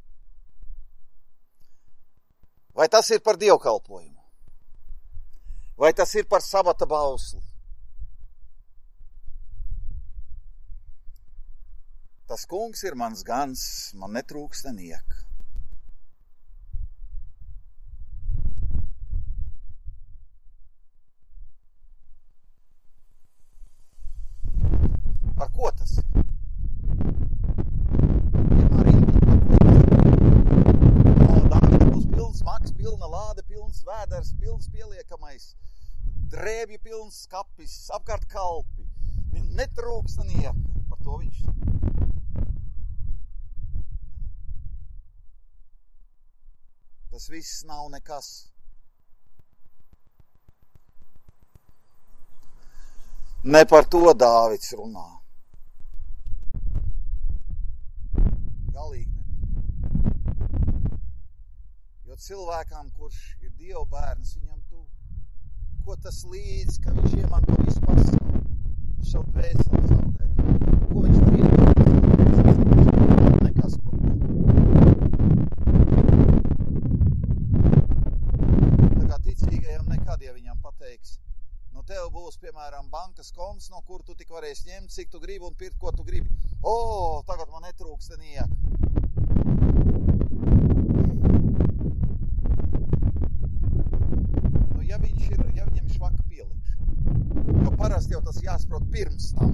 Speaker 1: Vai tas ir par dievkalpojumu? Vai tas ir par sabata bausli? Tas kungs ir mans gans, man netrūkst nenieka. Par ko tas ir? Maks, pilna lāde, pilns vēders, pilns pieliekamais, drēbju pilns skapis, apkārt kalpi. Netrūks nenieka. Par to viņš saka. Tas viss nav nekas. Ne par to Dāvids runā. Galīgi. Cilvēkam, kurš ir Dieva bērns, viņam ko tas līdz, ka viņš iemanto visu pasauli, viņš savu dvēseli zaudē. Ko viņš var iemantot? Nekas, ko tā kā ticīgajam nekad, ja viņam pateiks, nu tev būs, piemēram, bankas konts, no kur tu tik varēsi ņemt, cik tu gribi un pirkt, ko tu gribi. Tagad man netrūks nenieka. Ja viņam ir švaka pielikšana, jo parasti jau tas jāsaprot pirms tam.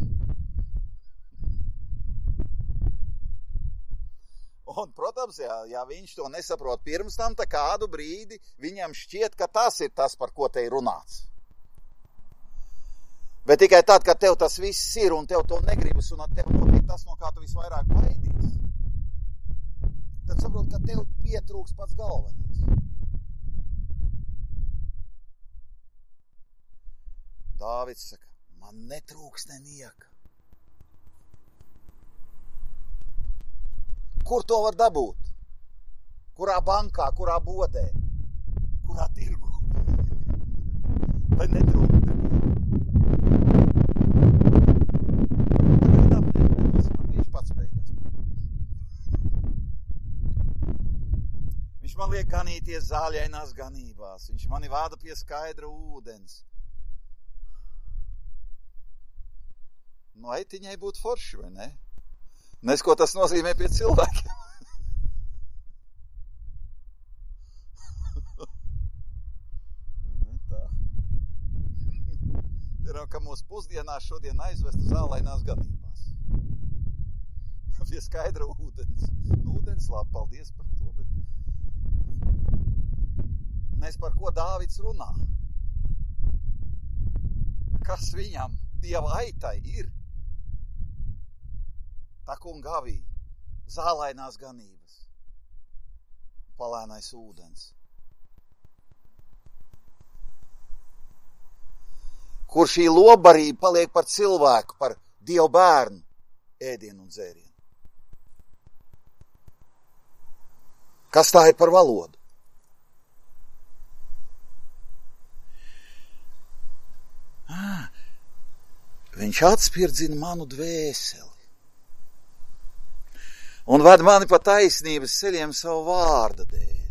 Speaker 1: Un, protams, ja viņš to nesaprot pirms tam, tā kādu brīdi viņam šķiet, ka tas ir tas, par ko te ir runāts. Bet tikai tad, kad tev tas viss ir un tev to negribas un tev notiek tas, no kā tu visvairāk baidīs, tad saprot, ka tev pietrūks pats galvenais. Dāvids saka, man netrūks nenieka. Kur to var dabūt? Kurā bankā, kurā bodē, kurā tirgu? Vai netrūks nenieka? Viņš pats beigās. Viņš man liek ganīties zāļainās ganībās. Viņš mani vāda pie skaidra ūdens. No aitiņai būtu forši, vai ne? Nes, ko tas nozīmē pie cilvēkiem. Piemēram, ka mūsu pusdienās šodien aizvestu zālainās ganībās. Pie skaidra ūdens. Ūdens labi, paldies par to, bet mēs par ko Dāvids runā? Kas viņam, Dieva aitai, ir? Tak un gavī, zālainās ganības, palēnais ūdens. Kur šī lobarība paliek par cilvēku, par Dievu bērnu ēdienu un dzērienu. Kas tā ir par valodu? Viņš atspirdzina manu dvēseli un ved mani pa taisnības ceļiem savu vārda dēļ.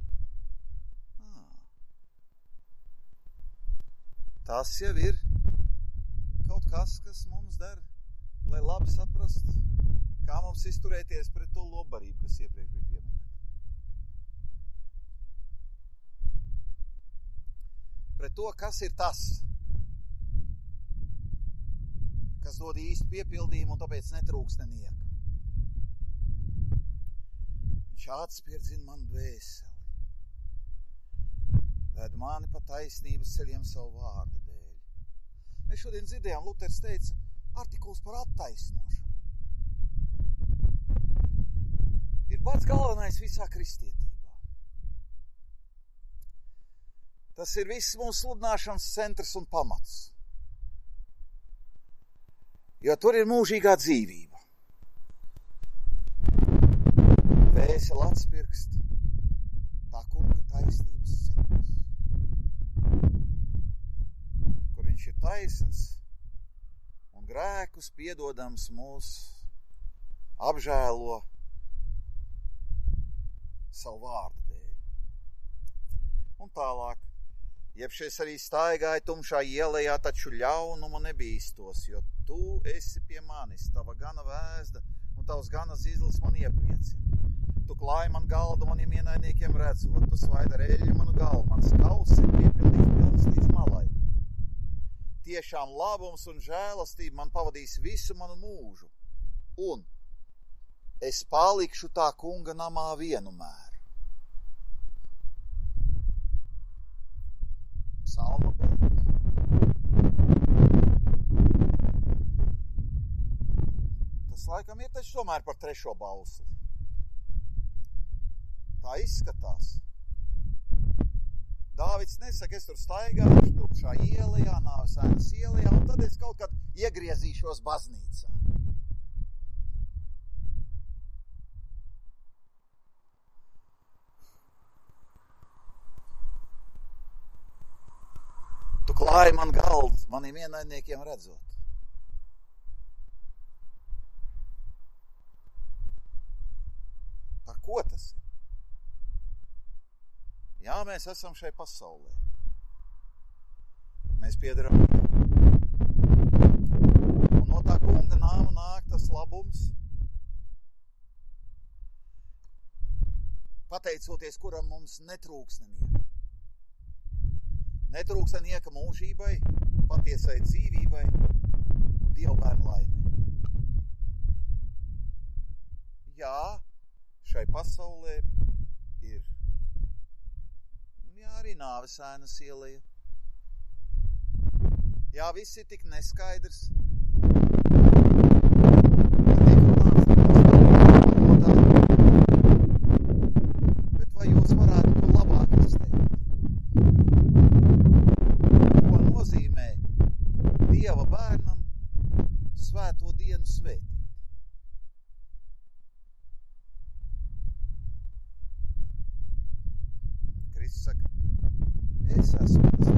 Speaker 1: Tas jau ir kaut kas, kas mums der, lai labi saprastu, kā mums izturēties pret to lobarību, kas iepriekš bija pieminēta. Pret to, kas ir tas, kas dod īstu piepildījumu un tāpēc netrūks nenieka. Viņš atspirdzina manu dvēseli, ved mani pa taisnības ceļiem savu vārda dēļ. Mēs šodien dzirdējām, Luters teica, artikuls par attaisnošanu. Ir pats galvenais visā kristietībā. Tas ir viss mūsu sludināšanas centrs un pamats. Jo tur ir mūžīgā dzīvība. Vēseli atspirkst tā kunga taisnības ceļos. Kur viņš ir taisns un grēkus piedodams mūs apžēlo savu vārdu dēļ. Un tālāk. Jebšies arī staigāja tumšā ielējā, taču ļaunumu nebīstos, jo tu esi pie manis, tava gana vēzda un tavs gana zīzlis man iepriecina. Tu klāji man galdu maniem ienaidniekiem redzot, tu svaida ar eļļu manu galvu, mans kauss ir piepildīts pilns līdz malai. Tiešām labums un žēlastība man pavadīs visu manu mūžu, un es palikšu tā kunga namā vienmēr. Psalma beigas. Tas laikam ir taču tomēr par trešo bausli. Tā izskatās. Dāvids nesaka, es tur staigāšu tumšā ielejā, nāves ēnas ielejā, un tad es kaut kad iegriezīšos baznīcā. Tu klāji man galdu, maniem ienaidniekiem redzot. Par ko tas ir? Jā, mēs esam šai pasaulē. Bet mēs piederam Dievam. Un no tā kunga nāma nāk tas labums, pateicoties, kuram mums netrūks nenieka. Netrūks nenieka mūžībai, patiesai dzīvībai, Dieva bērnu laimei. Jā, šai pasaulē ir arī nāves ēnas ieleja. Jā, viss ir tik neskaidrs. Bet vai jūs varētu to labāk izteikt? Ko nozīmē Dieva bērnam svēto dienu svētīt? Kristus saka, es esmu tas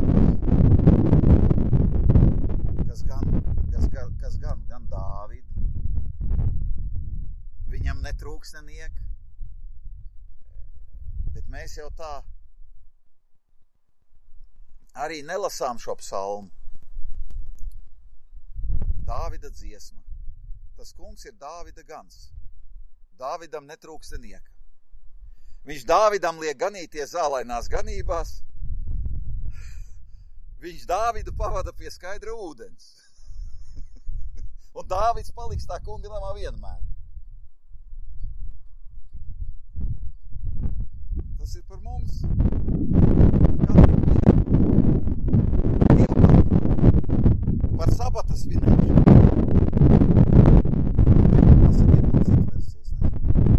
Speaker 1: labais, kas gan Dāvidu. Viņam netrūks nenieka, bet mēs jau tā arī nelasām šo psalmu. Dāvida dziesma. Tas kungs ir Dāvida gans. Dāvidam netrūks nenieka. Viņš Dāvidam liek ganīties zālainās ganībās. viņš Dāvidu pavada pie skaidra ūdens. Un Dāvids paliks tā kunga namā vienmēr. Tas ir par mums. Par sabata svinēšanu. Pasakiet man citu versijas, ne?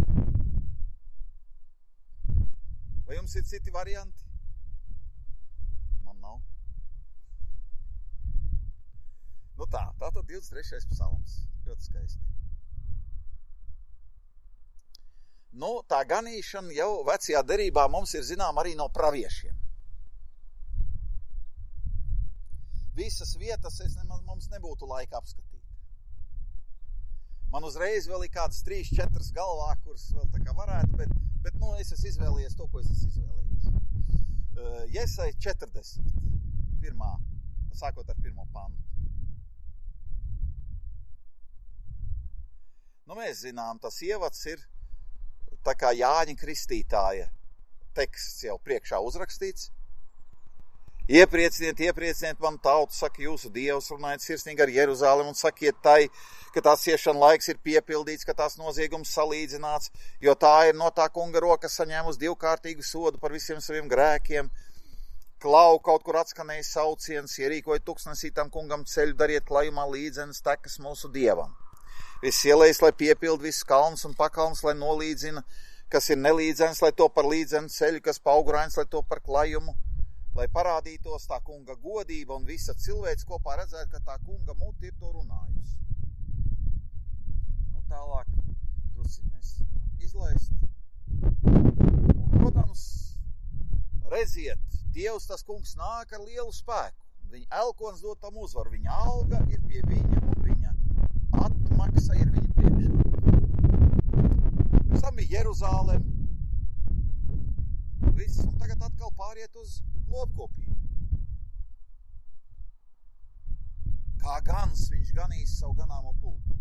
Speaker 1: Vai jums ir citi varianti? Man nav. Nu tātad 23. psalms. Ļoti skaisti. Nu, tā ganīšana jau vecajā derībā mums ir zinām arī no praviešiem. Visas vietas mums nebūtu laika apskatīt. Man uzreiz vēl ir kādas 3-4 galvā, kuras vēl tā kā varētu, bet nu, es esmu izvēlējies to, ko es esmu izvēlējies. Jesai 40, sākot ar 1. pantu. Nu, mēs zinām, tas ievads ir tā kā Jāņa Kristītāja teksts jau priekšā uzrakstīts. Ieprieciniet man tautu, saka jūsu Dievs, runājiet sirsnīgi ar Jeruzālemi un sakiet tai, ka tās ciešana laiks ir piepildīts, ka tās noziegums salīdzināts, jo tā ir no tā kunga rokas saņēmusi divkārtīgu sodu par visiem saviem grēkiem. Klau kaut kur atskanēja sauciens, ierīkoja tuksnesī tam kungam ceļu, dariet klajumā līdzenes tekas mūsu Dievam. Viss ielējas, lai piepild visus kalnus un pakalnus, lai nolīdzina, kas ir nelīdzens, lai to par līdzenu ceļu, kas paugurains, lai to par klajumu. Lai parādītos tā kunga godība un visa cilvēks kopā redzētu, ka tā kunga muti ir to runājusi. Nu tālāk drusciņ mēs izlaist. Un, protams, redziet, Dievs tas kungs nāk ar lielu spēku. Viņa elkons dod tam uzvaru, viņa alga ir pie viņa un viņa atmaksa ir viņa priekšā. Pēc tam bija Jeruzālem. Viss, un tagad atkal pāriet uz lopkopību. Kā gans viņš ganīs savu ganāmo pulku.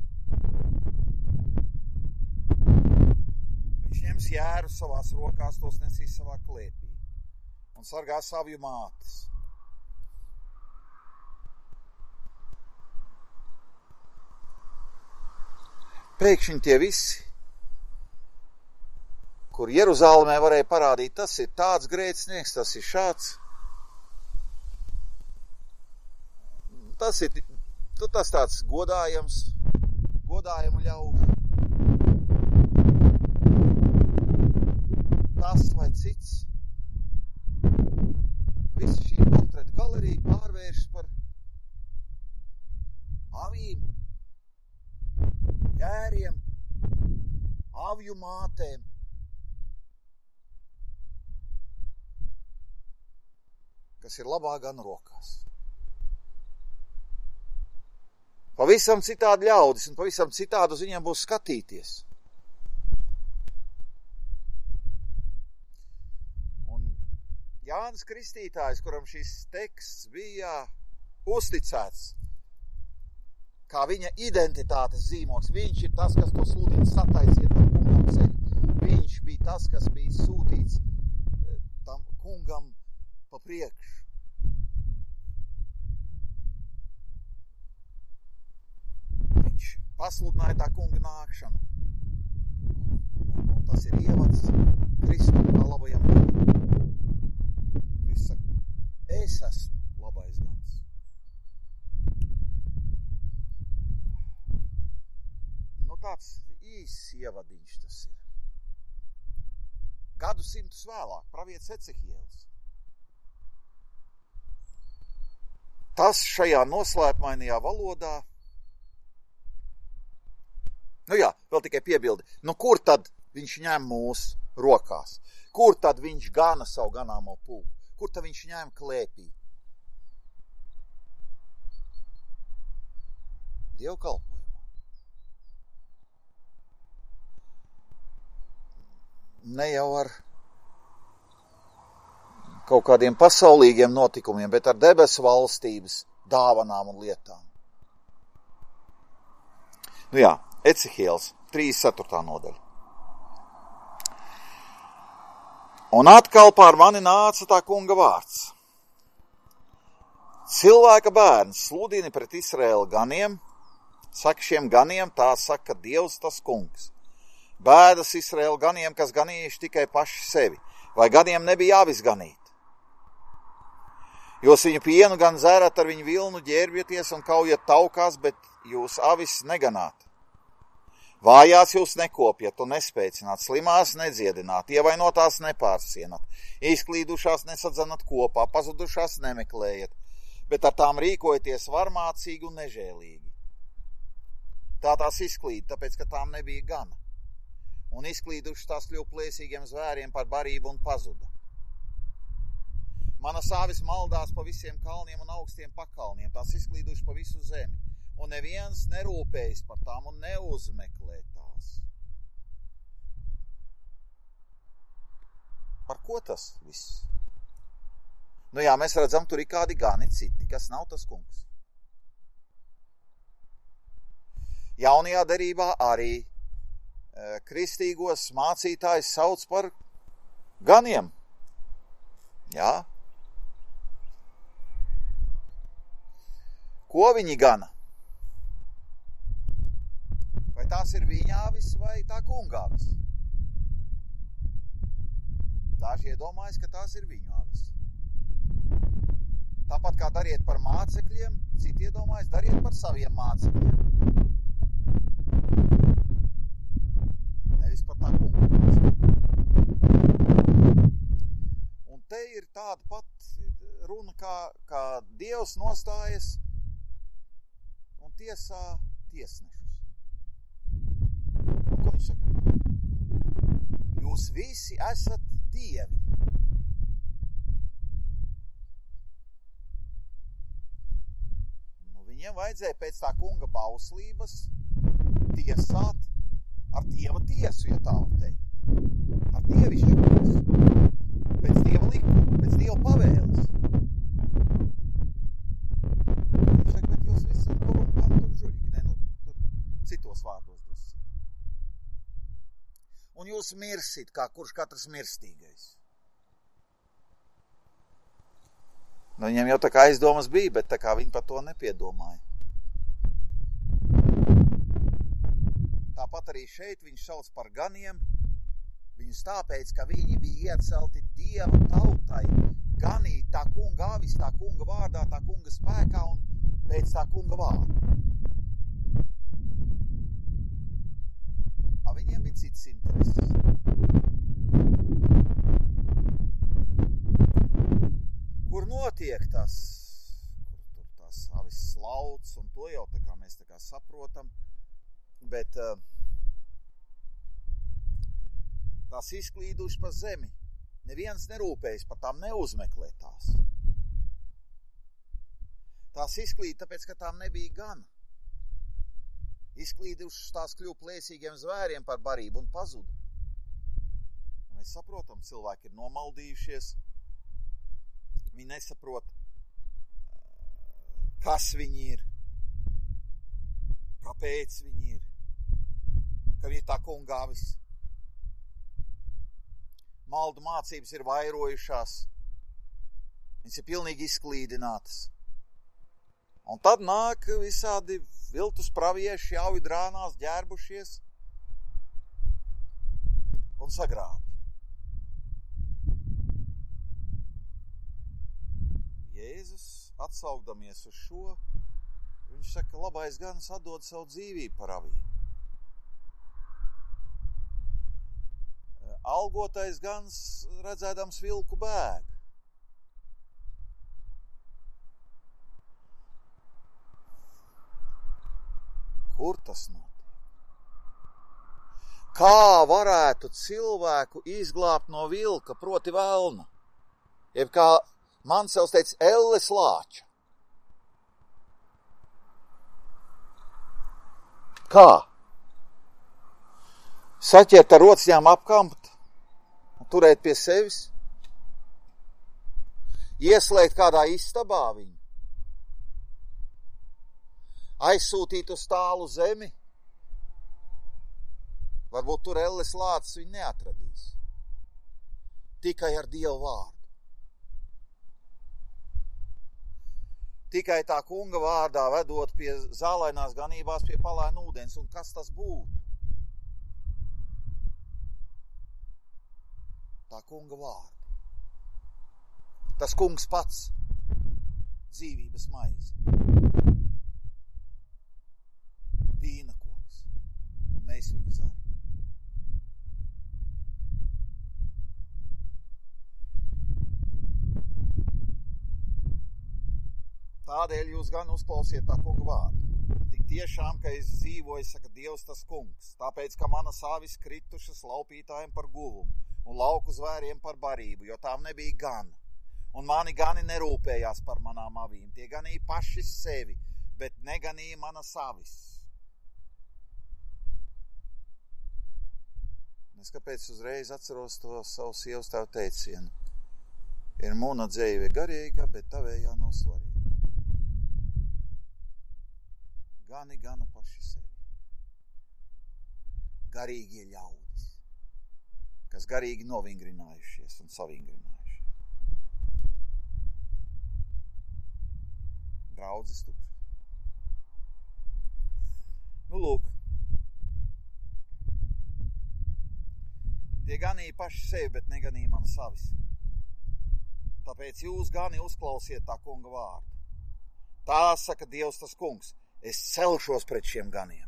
Speaker 1: Viņš ņems jēru savās rokās, tos nesīs savā klēpī un sargā savju mātes. Pēkšņi tie visi, kur Jeruzālēmē varēja parādīt, tas ir tāds grēcinieks, tas ir šāds. Tas tāds godājamu ļaužu. Tas vai cits. Visi šī portreta galerija pārvēršas par avīm, jēriem, avju mātēm. Kas ir labā gan rokās. Pavisam citādi ļaudis un pavisam citādi uz viņiem būs skatīties. Un Jānis Kristītājs, kuram šis teksts bija uzticēts, kā viņa identitātes zīmoks, viņš ir tas, kas to sludina, sataisiet tam kungam ceļu. Viņš bija tas, kas bija sūtīts tam kungam pa priekšu. Viņš pasludināja tā kunga nākšanu. Un tas ir ievads Kristum kā labajam kungam. Kristus saka, es esmu labais gans. Nu tāds īsts ievadiņš tas ir. Gadsimtus vēlāk, pravietis Ecehielis. Tas šajā noslēpmainajā valodā, nu jā, vēl tikai piebildi, nu kur tad viņš ņem mūsu rokās? Kur tad viņš gana savu ganāmo pulku? Kur tad viņš ņem klēpī? Dievkalpojumā. Ne jau ar kaut kādiem pasaulīgiem notikumiem, bet ar debesu valstības dāvanām un lietām. Nu jā, Ecehielis, 34. nodaļa. Un atkal pār mani nāca tā kunga vārds. Cilvēka bērns sludina pret Izraēla ganiem, saka šiem ganiem, tā saka Dievs tas kungs. Bēdas Izraēla ganiem, kas ganījuši tikai paši sevi, vai ganiem nebija avis ganīt. Jūs viņu pienu gan dzērat, ar viņu vilnu ģērbieties un kaujat taukās, bet jūs avis neganāt. Vājās jūs nekopjat un nespēcināt, slimās nedziedināt, ievainotās nepārsienat, izklīdušās nesadzenat kopā, pazudušās nemeklējat, bet ar tām rīkojaties varmācīgi un nežēlīgi. Tā tās izklīd, tāpēc, ka tām nebija gana, un izklīdušas tās kļuva plēsīgiem zvēriem par barību un pazuda. Manas āvis maldās pa visiem kalniem un augstiem pakalniem, tās izklīdušas pa visu zemi, un neviens nerūpējas par tām un neuzmeklē tās. Par ko tas viss? Nu jā, mēs redzam, tur ir kādi gani citi, kas nav tas kungs. Jaunajā derībā arī kristīgos mācītājs sauc par ganiem. Jā. Ko viņi gana? Vai tās ir viņa avis vai tā kunga avis? Daži iedomājas, ka tās ir viņu avis. Tāpat kā dariet par mācekļiem, citi iedomājas, dariet par saviem mācekļiem. Nevis par tā kunga. Un te ir tāda pat runa, kā Dievs nostājas un tiesā tiesnešus. Ko viņš saka? Jūs visi esat dievi. Nu, viņiem vajadzēja pēc tā kunga bauslības tiesāt ar Dieva tiesu, ja tā var teikt. Ar dievišķu tiesu. Pēc Dieva likuma, pēc Dieva pavēles. Viņš saka, bet jūs visi esat korumpanti un žuļiki. Ne, tur citos vārdos drusci. Un jūs mirsit, kā kurš katrs mirstīgais. Nu, viņam jau tā kā aizdomas bija, bet tā kā viņi par to nepiedomāja. Tāpat arī šeit viņš sauc par ganiem, viņus tāpēc, ka viņi bija iecelti Dieva tautai, ganīt tā kunga avis, tā kunga vārdā, tā kunga spēkā un pēc tā kunga vārda. Viņiem bija cits intereses. Kur notiek tas, kur tur tās avis slauc, un to jau tā kā mēs tā kā saprotam, bet tās izklīduši pa zemi. Neviens nerūpējas par tām, neuzmeklē tās. Tās izklīd, tāpēc, ka tām nebija gana. Izklīdušas tās kļuva plēsīgiem zvēriem par barību un pazuda. Mēs saprotam, cilvēki ir nomaldījušies. Viņi nesaprot, kas viņi ir, kāpēc viņi ir, ka viņi ir tā kunga avis. Maldu mācības ir vairojušās. Viņas ir pilnīgi izklīdinātas. Un tad nāk visādi viltus pravieši, jauji drānās, ģērbušies un sagrābi. Jēzus, atsaugdamies uz šo, viņš saka, labais gans atdod savu dzīvību par avīm. Algotais gans, redzēdams vilku bēg. Kur tas notiek? Kā varētu cilvēku izglābt no vilka, proti velna? Jeb kā Mansels teica, elles lāča. Kā? Saķert ar rociņām apkampt un turēt pie sevis? Ieslēgt kādā istabā viņu? Aizsūtīt uz tālu zemi? Varbūt tur elles lācis viņu neatradīs. Tikai ar Dievu vārdu. tikai tā kunga vārdā vedot pie zālainās ganībās pie palēna ūdens. Un kas tas būtu? Tā kunga vārdi. Tas kungs pats, dzīvības maize, vīna koks, un mēs viņa zari. Tādēļ jūs gan uzklausiet tā kunga vārdu. Tik tiešām, ka es dzīvoju, saka Dievs tas kungs, tāpēc, ka manas avis kritušas laupītājiem par guvumu un lauku zvēriem par barību, jo tām nebija gana. Un mani gani nerūpējās par manām avīm. Tie ganīja paši sevi, bet neganīja manas avis. Es kāpēc uzreiz atceros to savu sievas tev teicienu. Ir muna dzeive garīga, bet tavējā nav svarīga. Gani gana paši sevi. Garīgie ļaudis, kas garīgi novingrinājušies un savingrinājušies. Draudzes tukšas. Nu, lūk. Tie ganīja paši sevi, bet neganīja manas avis. Tāpēc jūs gani uzklausiet tā kunga vārdu. Tā saka Dievs tas kungs. Es celšos pret šiem ganiem.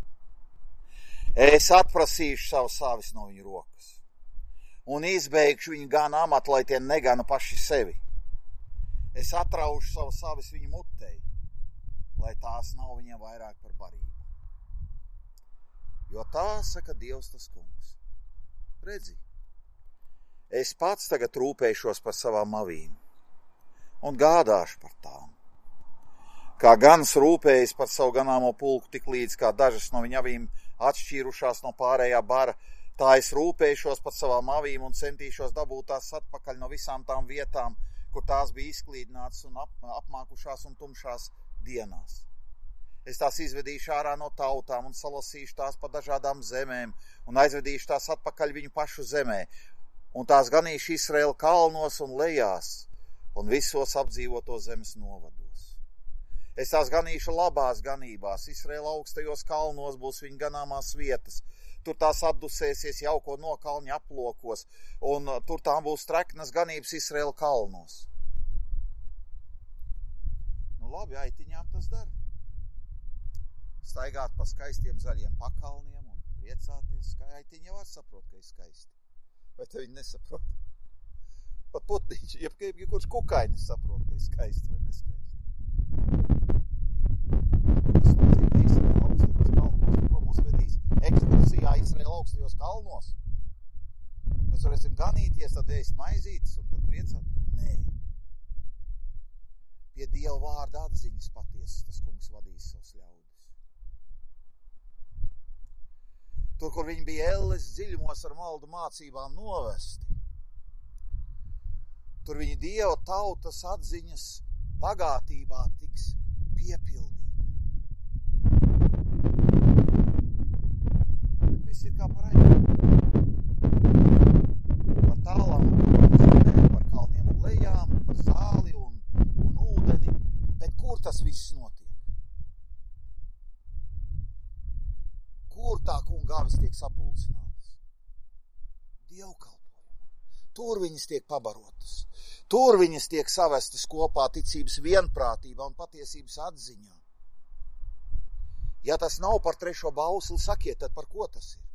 Speaker 1: Es atprasīšu savas avis no viņu rokas. Un izbeigšu viņu gana amatu, lai tie negana paši sevi. Es atraušu savas avis viņu mutei, lai tās nav viņiem vairāk par barību. Jo tā saka Dievs tas kungs. Redzi, es pats tagad rūpēšos par savām avīm un gādāšu par tām. Kā gans rūpējas par savu ganāmo pulku tik līdz, kā dažas no viņa avīm atšķīrušās no pārējā bara, tā es rūpēšos par savām avīm un centīšos dabūt tās atpakaļ no visām tām vietām, kur tās bija izklīdinātas un apmākušās un tumšās dienās. Es tās izvedīšu ārā no tautām un salasīšu tās pa dažādām zemēm un aizvedīšu tās atpakaļ viņu pašu zemē. Un tās ganīšu Izraēla kalnos un lejās un visos apdzīvoto zemes novados. Es tās ganīšu labās ganībās, Izraēla augstajos kalnos būs viņa ganāmās vietas. Tur tās atdusēsies jauko nokalņu aplokos, un tur tām būs treknas ganības Izraēla kalnos. Nu labi, aitiņām tas dara. Staigāt pa skaistiem zaļiem pakalniem un priecāties. Aitiņi jau var saprot, ka ir skaisti. Vai te viņi nesaprot? Pat putniņš, jebkurš kukainis saprot, ka ir skaisti vai neskaisti. Tas nozīmē Izraēla augstajos kalnos, ko mūs vedīs ekskursijā Izraēla augstajos kalnos. Mēs varēsim ganīties, tad ēst maizītes un tad priecāt. Nē. Pie Dieva vārda atziņas patiesas tas kungs vadīs savus ļaudis. Tur, kur viņi bija elles dziļumos ar maldu mācībām novesti, tur viņi Dieva tautas atziņas bagātībā tiks piepildīti. Bet viss ir kā par aizmēr. Par tālām, par kalniem un lejām, par zāli un ūdeni. Bet kur tas viss notiek? Kur tā kunga avis tiek sapulcinātas? Dievkalpojumā. Tur viņas tiek pabarotas. Tur viņas tiek savestas kopā ticības vienprātībā un patiesības atziņā. Ja tas nav par trešo bausli, sakiet, tad par ko tas ir?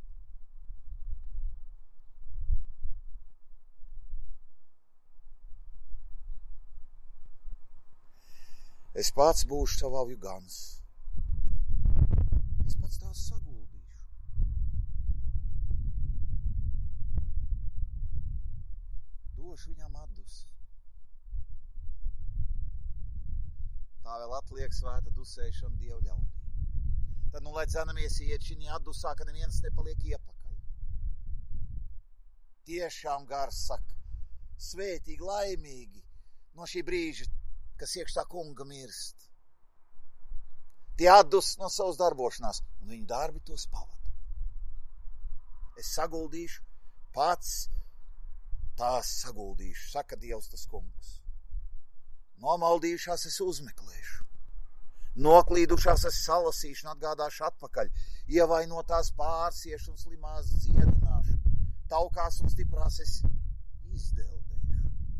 Speaker 1: Es pats būšu savu avju gans. Es pats tās saguldīšu. Došu viņam atdus. Tā vēl atliek svēta dusēšana Dievu ļaudī. Tad, lai dzenamies iet šī atdusā, ka neviens nepaliek iepakaļ. Tiešām gars saka, svētīgi, laimīgi no šī brīža, kas iekšā kunga mirst. Tie atdus no savas darbošanās, un viņu darbi tos pavada. Es saguldīšu, pats tās saguldīšu, saka Dievs tas kungs. Nomaldījušās es uzmeklēšu. Noklīdušās es salasīšu un atgādāšu atpakaļ. Ievainotās pārsiešu un slimās dziedināšu. Taukās un stiprās es izdeldēšu.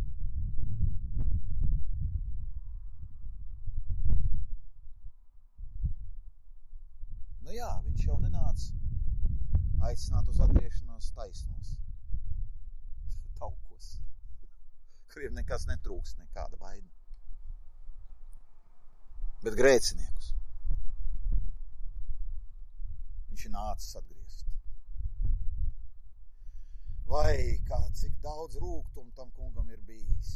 Speaker 1: Nu jā, viņš jau nenāca aicināt uz atgriešanos taisnos. Taukos. Kuriem nekas netrūkst, nekāda vaina. Bet grēciniekus. Viņš ir nācis atgriezt. Vai kā cik daudz rūgtumu tam kungam ir bijis.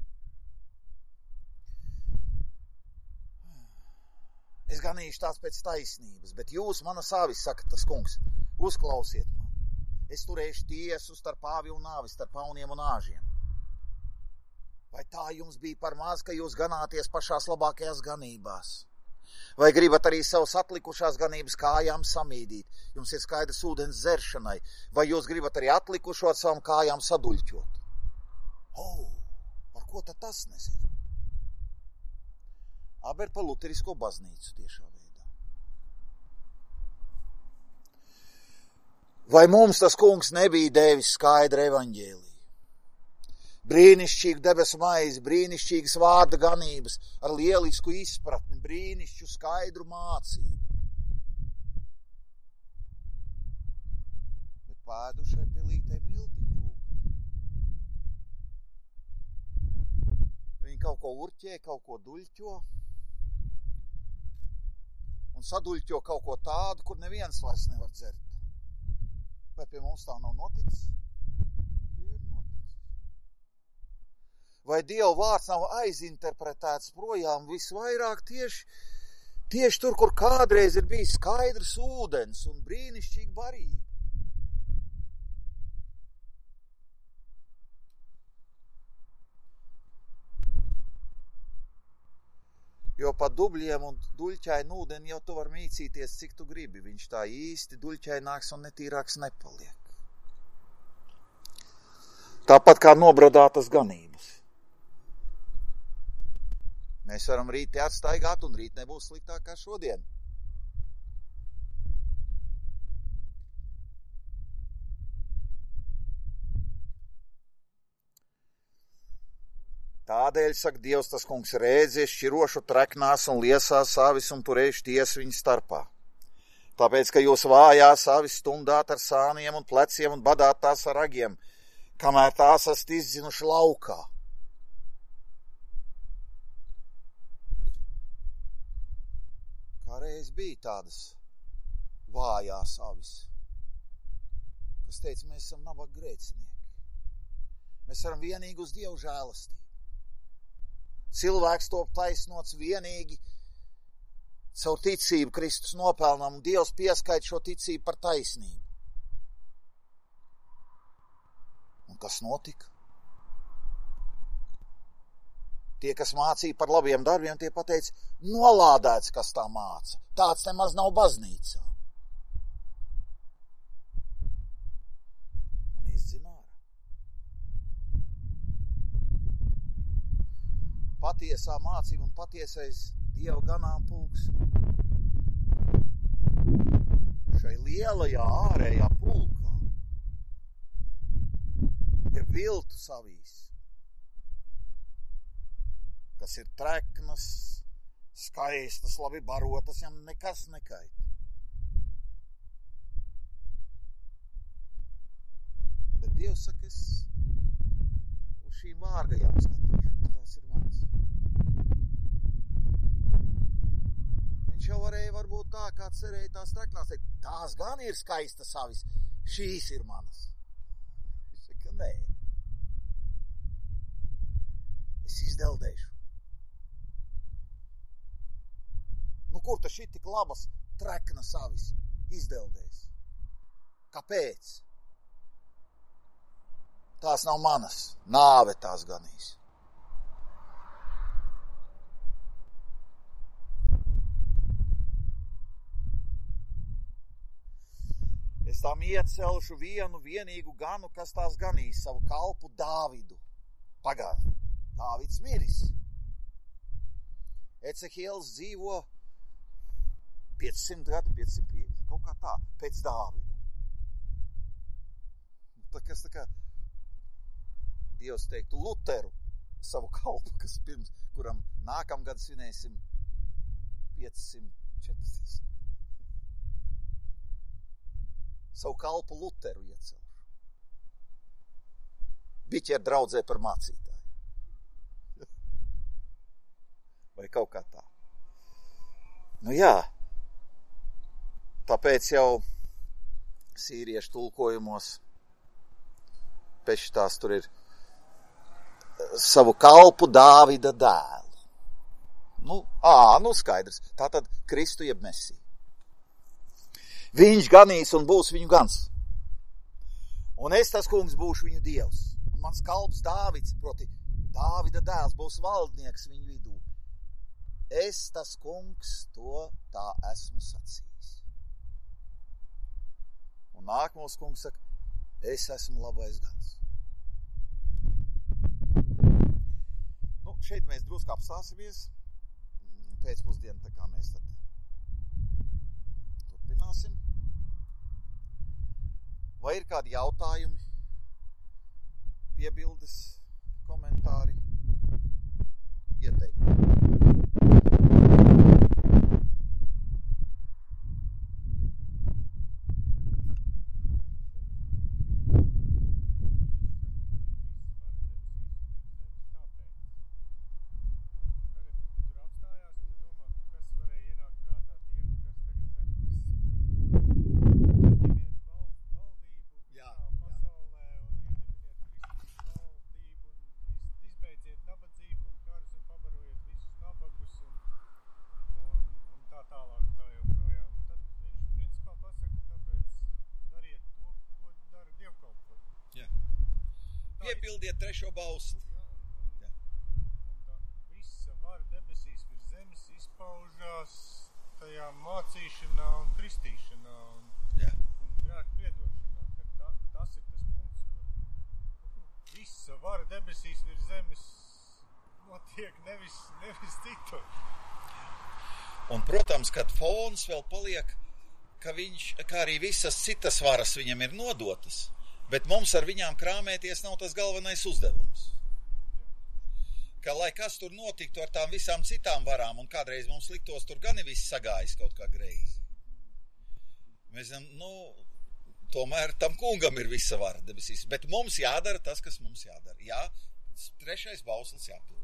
Speaker 1: Es ganīšu tās pēc taisnības, bet jūs, mana savis, saka tas kungs, uzklausiet man. Es turēšu tiesu starp āvi un nāvi, starp pauniem un āžiem. Vai tā jums bija par maz, ka jūs ganāties pašās labākajās ganībās? Vai gribat arī savas atlikušās ganības kājām samīdīt? Jums ir skaidrs ūdens dzeršanai. Vai jūs gribat arī atlikušot savām kājām saduļķot? Par ko tad tas nezinu? Aber pa luterisko baznīcu tiešā veidā. Vai mums tas kungs nebija devis skaidru evaņģēliju? Brīnišķīgu debesu maizi, brīnišķīgas vārda ganības, ar lielisku izpratni, brīnišķu skaidru mācību. Bet pēdušai pelītei miltiņu rūkti. Viņi kaut ko urķē, kaut ko duļķo, un saduļķo kaut ko tādu, kur neviens vairs nevar dzert. Vai pie mums tā nav noticis? Vai Dieva vārds nav aizinterpretēts projām visvairāk tieši tur, kur kādreiz ir bijis skaidrs ūdens un brīnišķīga barība? Jo pa dubļiem un duļķainu ūdeni jau tu var mīcīties, cik tu gribi. Viņš tā īsti duļķaināks un netīrāks nepaliek. Tāpat kā nobradātas ganības. Mēs varam rīt atstaigāt, un rīt nebūs sliktāk kā šodien. Tādēļ, saka Dievs, tas kungs rēdzies, šķirošu treknās un liesās savis un turēšu tiesu viņu starpā. Tāpēc, ka jūs vājās savis stundāt ar sāniem un pleciem un badāt tās ar ragiem, kamēr tās esat izdzinuši laukā. Reiz bija tādas vājās avis, kas teica, mēs esam nabaga grēcinieki. Mēs varam vienīgi uz Dievu žēlastību. Cilvēks top taisnots vienīgi savu ticību Kristus nopelnām, un Dievs pieskaita šo ticību par taisnību. Un kas notika? Tie, kas mācīja par labiem darbiem, tie pateica, nolādēts, kas tā māca. Tāds nemaz nav baznīcā. Un izdzināra. Patiesā mācība un patiesais Dieva ganāmpulks šai lielajā ārējā pulkā ir viltu savīs, kas ir treknas, skaistas, labi barotas, jām nekas nekaita. Bet Dievs saka, es uz šīm vārgajām skatīšos, tās ir mans. Viņš jau varēja varbūt tā, kā cerēja tās treknās, teikt, tās gan ir skaistas savis, šīs ir manas. Viņš saka, nē. Es izdeldēšu. Nu, kur tas šī tik labas trekna savis izdeldēs? Kāpēc? Tās nav manas, nāve tās ganīs. Es tam iecelšu vienu vienīgu ganu, kas tās ganīs, savu kalpu Dāvidu. Pagād, Dāvids miris. Ecehielis dzīvo 500 gadi, 550, kaut kā tā, pēc Dāvida. Tas tā kā Dievs teiktu Luteru, savu kalpu, kuram nākamgad svinēsim 540. Savu kalpu Luteru iecelšu. Biķer draudzē par mācītāju. Vai kaut kā tā. Nu jā, tāpēc jau sīriešu tulkojumos pešitās tur ir savu kalpu Dāvida dēlu. Nu skaidrs. Tātad Kristu jeb Mesiju. Viņš ganīs un būs viņu gans. Un es tas kungs būšu viņu dievs. Un mans kalps Dāvids, proti Dāvida dēls, būs valdnieks viņu vidū. Es tas kungs to tā esmu sacījis. Un nākamais kungs saka, es esmu labais gans. Nu, šeit mēs drusku apstāsimies. Pēcpusdienu, tā kā mēs tad turpināsim. Vai ir kādi jautājumi, piebildes, komentāri, ieteikumi? Piepildiet trešo bausli.
Speaker 2: Jā. Un tā visa vara debesīs virs zemes izpaužās tajā mācīšanā un kristīšanā un grēku piedošanā. Tas ir tas punkts, kur visa vara debesīs virs zemes notiek nevis citur.
Speaker 1: Un, protams, kad fons vēl paliek, kā arī visas citas varas viņam ir nodotas, bet mums ar viņām krāmēties nav tas galvenais uzdevums. Ka lai kas tur notiktu ar tām visām citām varām, un kādreiz mums liktos tur gan viss sagājis kaut kā greizi. Mēs zinām, tomēr tam kungam ir visa vara debesīs, bet mums jādara tas, kas mums jādara. Jā, trešais bauslis jāpild.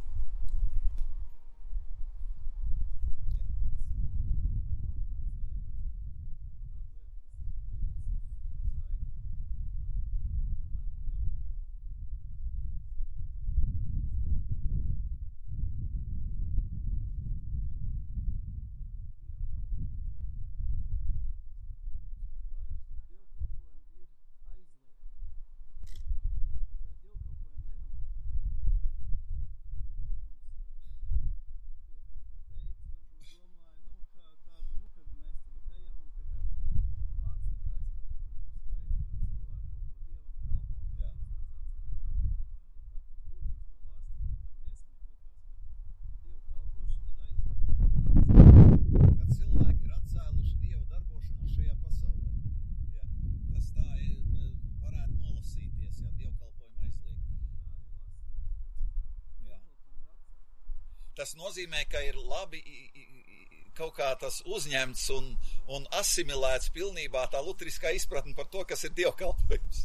Speaker 1: Tas nozīmē, ka ir labi kaut kā tas uzņemts un asimilēts pilnībā tā luteriskā izpratne par to, kas ir dievkalpojums.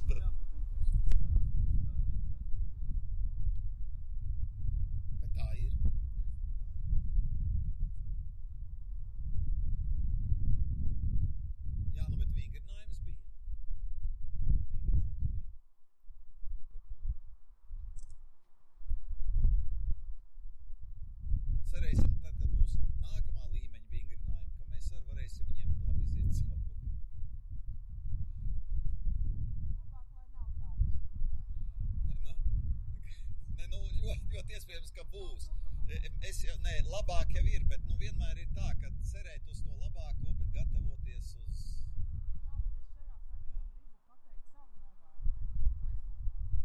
Speaker 1: Bet tā ir. Jā, bet vingrinājums bija. Cerēsim, tad, kad būs nākamā līmeņa vingrinājumi, ka mēs varēsim viņiem labi iziet savu.
Speaker 3: Labāk, lai nav tādu vingrinājumi.
Speaker 1: Ļoti iespējams, ka būs. Labāk jau ir, bet vienmēr ir tā, ka cerēt uz to labāko, bet gatavoties uz...
Speaker 3: Jā, bet es šajā sakarā gribu pateikt savu novērojumu, ko es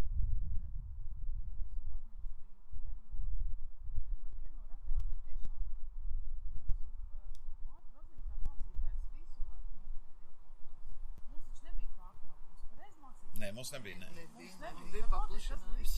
Speaker 3: novēroju. Kad mūsu baznīca bija viena no retajām, bet tiešām
Speaker 1: mums nebija, ne?
Speaker 4: Nebija, bija paplašinājums.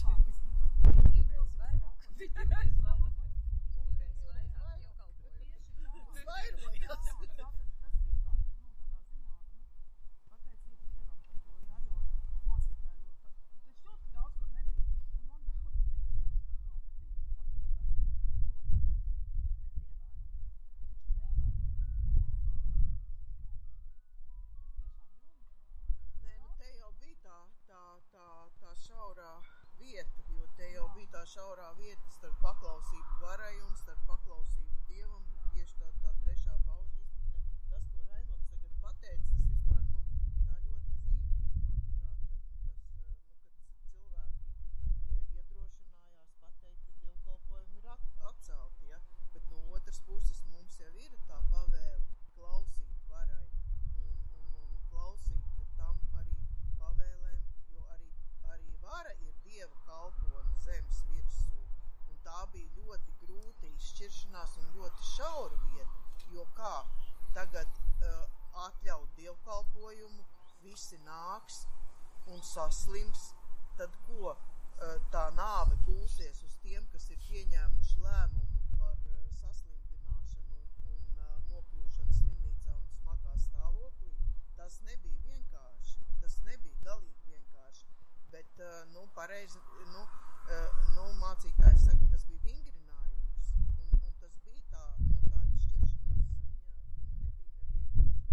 Speaker 4: Tā šaurā vieta, jo te jau bija tā šaurā vieta starp paklausību varai un starp paklausību Dievam, tieši tā trešā pauža izpratne. Tas, ko Raimonds tagad pateica, tas vispār, tā ļoti zīmīgi, manuprāt, kad cilvēki iedrošinājās pateikt, ka dievkalpojumi ir atcelti, ja? Bet no otras puses mums jau ir tā pavēle klausīt varai un klausīt tam arī pavēlēm, jo arī vara ir Dieva kalponi zemes virsū. Un tā bija ļoti grūta izšķiršanās un ļoti šaura vieta, jo kā tagad atļaut dievkalpojumu, visi nāks un saslims, tad ko tā nāve gulsies uz tiem, kas ir pieņēmuši lēmumu par saslimdināšanu un nokļūšanu slimnīcā un smagā stāvoklī. Tas nebija vienkārši, tas nebija galīgi vienkārši, bet, pareizi, mācītājs saka, tas bija vingrinājums, un tas bija tā izšķiršanās, viņa nebija nevienkārši,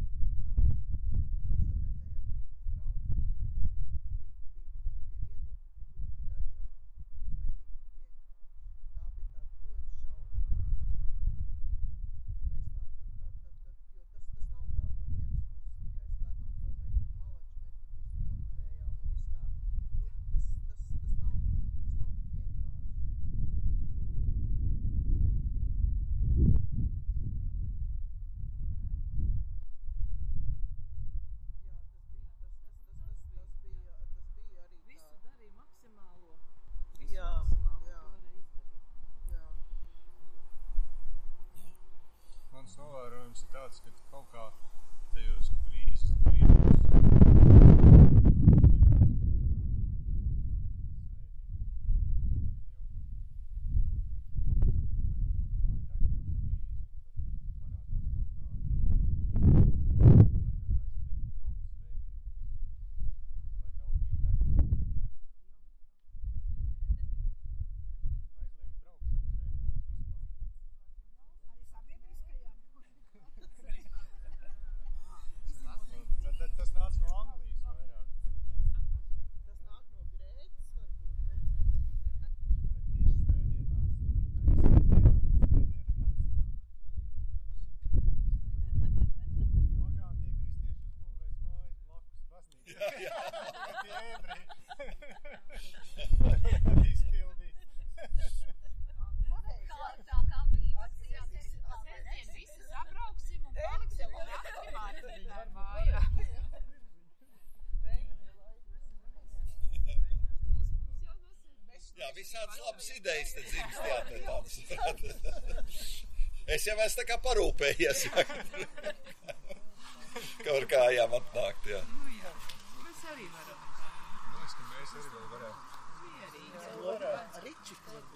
Speaker 2: Mans novērojums ir tāds, ka kaut kā tajos krīzes brīdos tas nāc no Anglijas vairāk.
Speaker 4: Tas nāk no Grētas varbūt, ne?
Speaker 2: Bet tieši svētdienās. Pagā tie kristieši uzbūvēs mājas blakus baznīcā. Tie ebreji. Izpildīt.
Speaker 3: Tā kā bija. Svētdien visi sabrauksim un paliksim un aktimāti mājā.
Speaker 1: Jā, visādas labas idejas te dzimst, jā, te tāds. Es jau esmu tā kā parūpējies, jā. Ka var kājām atnākt, jā.
Speaker 3: Jā, mēs arī varam.
Speaker 2: Mēs arī vēl varētu.
Speaker 4: Ričik varbūt.